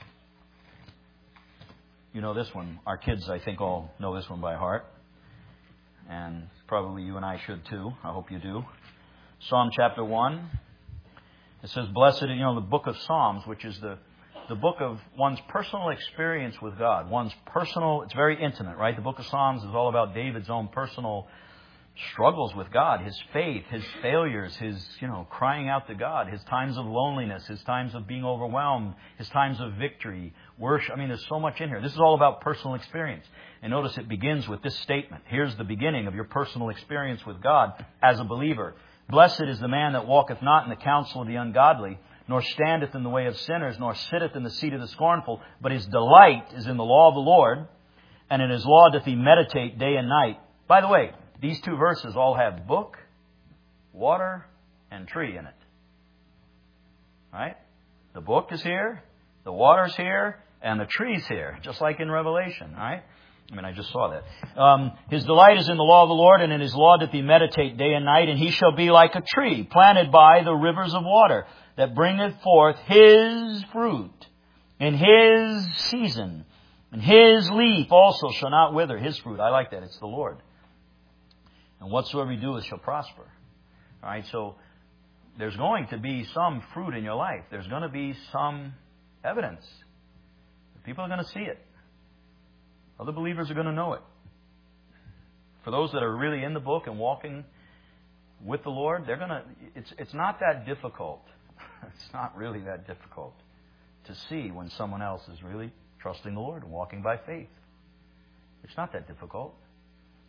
You know this one. Our kids, I think, all know this one by heart. And probably you and I should too. I hope you do. Psalm chapter one. It says, blessed, you know, the book of Psalms, which is the, the book of one's personal experience with God. One's personal, it's very intimate, right? The book of Psalms is all about David's own personal struggles with God, his faith, his failures, his, you know, crying out to God, his times of loneliness, his times of being overwhelmed, his times of victory, worship. I mean, there's so much in here. This is all about personal experience. And notice it begins with this statement. Here's the beginning of your personal experience with God as a believer. Blessed is the man that walketh not in the counsel of the ungodly, nor standeth in the way of sinners, nor sitteth in the seat of the scornful, but his delight is in the law of the Lord, and in His law doth he meditate day and night. By the way, these two verses all have book, water, and tree in it. Right? The book is here, the water's here, and the tree's here, just like in Revelation. Right? I mean, I just saw that. Um, his delight is in the law of the Lord, and in His law doth he meditate day and night, and he shall be like a tree planted by the rivers of water, that bringeth forth his fruit in his season, and his leaf also shall not wither. His fruit, I like that, it's the Lord. And whatsoever he doeth shall prosper. All right, so there's going to be some fruit in your life. There's going to be some evidence. People are going to see it. Other believers are going to know it. For those that are really in the book and walking with the Lord, they're going to. It's it's not that difficult. It's not really that difficult to see when someone else is really trusting the Lord and walking by faith. It's not that difficult.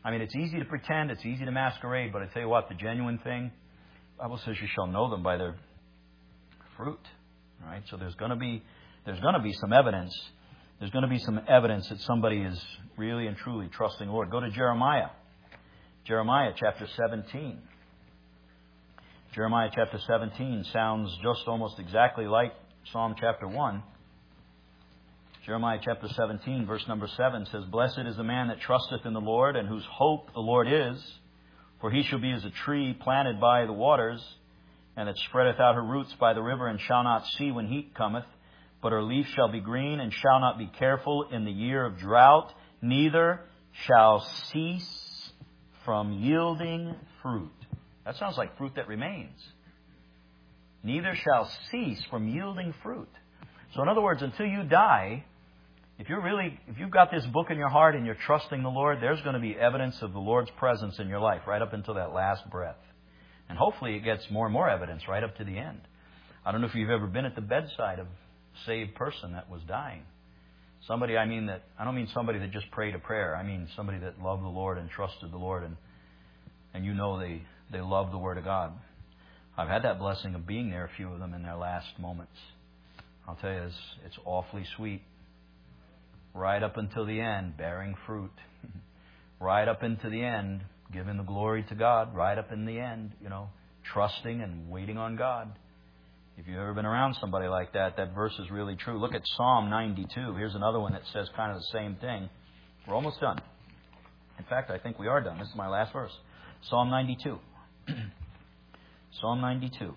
I mean, it's easy to pretend, it's easy to masquerade, but I tell you what, the genuine thing, the Bible says you shall know them by their fruit. All right? So there's going to be there's going to be some evidence. There's going to be some evidence that somebody is really and truly trusting the Lord. Go to Jeremiah. Jeremiah chapter seventeen. Jeremiah chapter seventeen sounds just almost exactly like Psalm chapter one. Jeremiah chapter seventeen, verse number seven says, Blessed is the man that trusteth in the Lord, and whose hope the Lord is. For he shall be as a tree planted by the waters, and that spreadeth out her roots by the river, and shall not see when heat cometh. But her leaf shall be green, and shall not be careful in the year of drought, neither shall cease from yielding fruit. That sounds like fruit that remains. Neither shall cease from yielding fruit. So in other words, until you die, if you're really, if you've got this book in your heart and you're trusting the Lord, there's going to be evidence of the Lord's presence in your life right up until that last breath. And hopefully it gets more and more evidence right up to the end. I don't know if you've ever been at the bedside of a saved person that was dying. Somebody, I mean that, I don't mean somebody that just prayed a prayer. I mean somebody that loved the Lord and trusted the Lord, and and you know they, they love the Word of God. I've had that blessing of being there, a few of them, in their last moments. I'll tell you, it's, it's awfully sweet. Right up until the end, bearing fruit. Right up into the end, giving the glory to God. Right up in the end, you know, trusting and waiting on God. If you've ever been around somebody like that, that verse is really true. Look at Psalm ninety-two. Here's another one that says kind of the same thing. We're almost done. In fact, I think we are done. This is my last verse. Psalm ninety-two. Psalm ninety-two.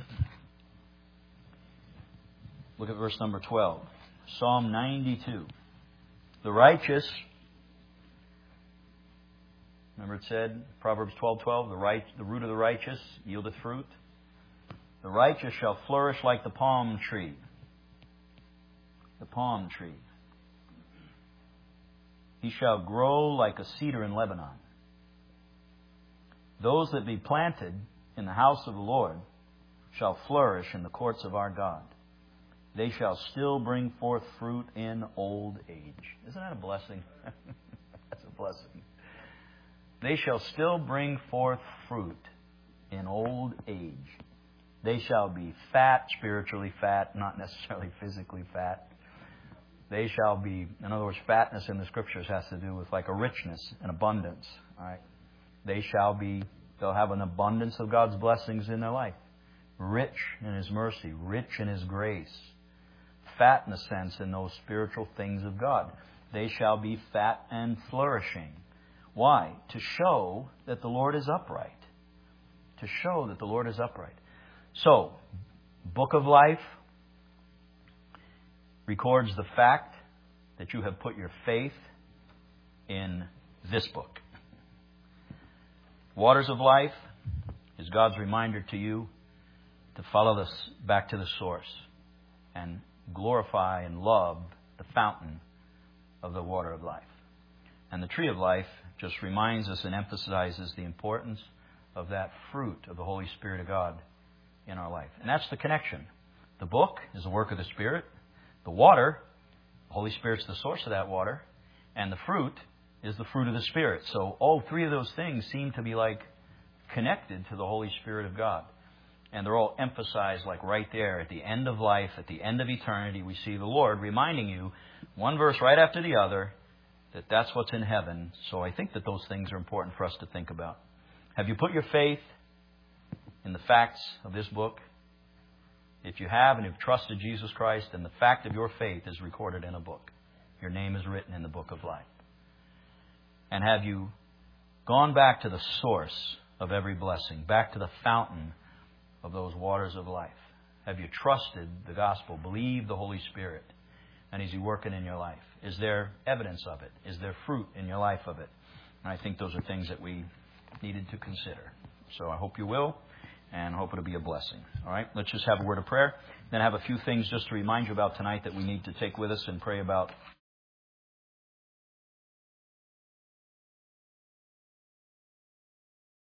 Look at verse number twelve. Psalm ninety-two. The righteous, remember it said, Proverbs twelve twelve, the right, the root of the righteous yieldeth fruit. The righteous shall flourish like the palm tree. The palm tree. He shall grow like a cedar in Lebanon. Those that be planted in the house of the Lord shall flourish in the courts of our God. They shall still bring forth fruit in old age. Isn't that a blessing? That's a blessing. They shall still bring forth fruit in old age. They shall be fat, spiritually fat, not necessarily physically fat. They shall be, in other words, fatness in the Scriptures has to do with like a richness, an abundance. All right? They shall be, they'll have an abundance of God's blessings in their life. Rich in His mercy, rich in His grace. Fat in a sense in those spiritual things of God. They shall be fat and flourishing. Why? To show that the Lord is upright. To show that the Lord is upright. So, Book of Life records the fact that you have put your faith in this book. Waters of Life is God's reminder to you to follow this back to the source and glorify and love the fountain of the water of life. And the Tree of Life just reminds us and emphasizes the importance of that fruit of the Holy Spirit of God in our life. And that's the connection. The book is the work of the Spirit. The water, the Holy Spirit's the source of that water. And the fruit is the fruit of the Spirit. So all three of those things seem to be like connected to the Holy Spirit of God. And they're all emphasized like right there at the end of life, at the end of eternity. We see the Lord reminding you, one verse right after the other, that that's what's in heaven. So I think that those things are important for us to think about. Have you put your faith in the facts of this book? If you have and you've trusted Jesus Christ, then the fact of your faith is recorded in a book. Your name is written in the book of life. And have you gone back to the source of every blessing, back to the fountain of those waters of life? Have you trusted the gospel, believed the Holy Spirit, and is He working in your life? Is there evidence of it? Is there fruit in your life of it? And I think those are things that we needed to consider. So I hope you will, and I hope it'll be a blessing. All right, let's just have a word of prayer. Then I have a few things just to remind you about tonight that we need to take with us and pray about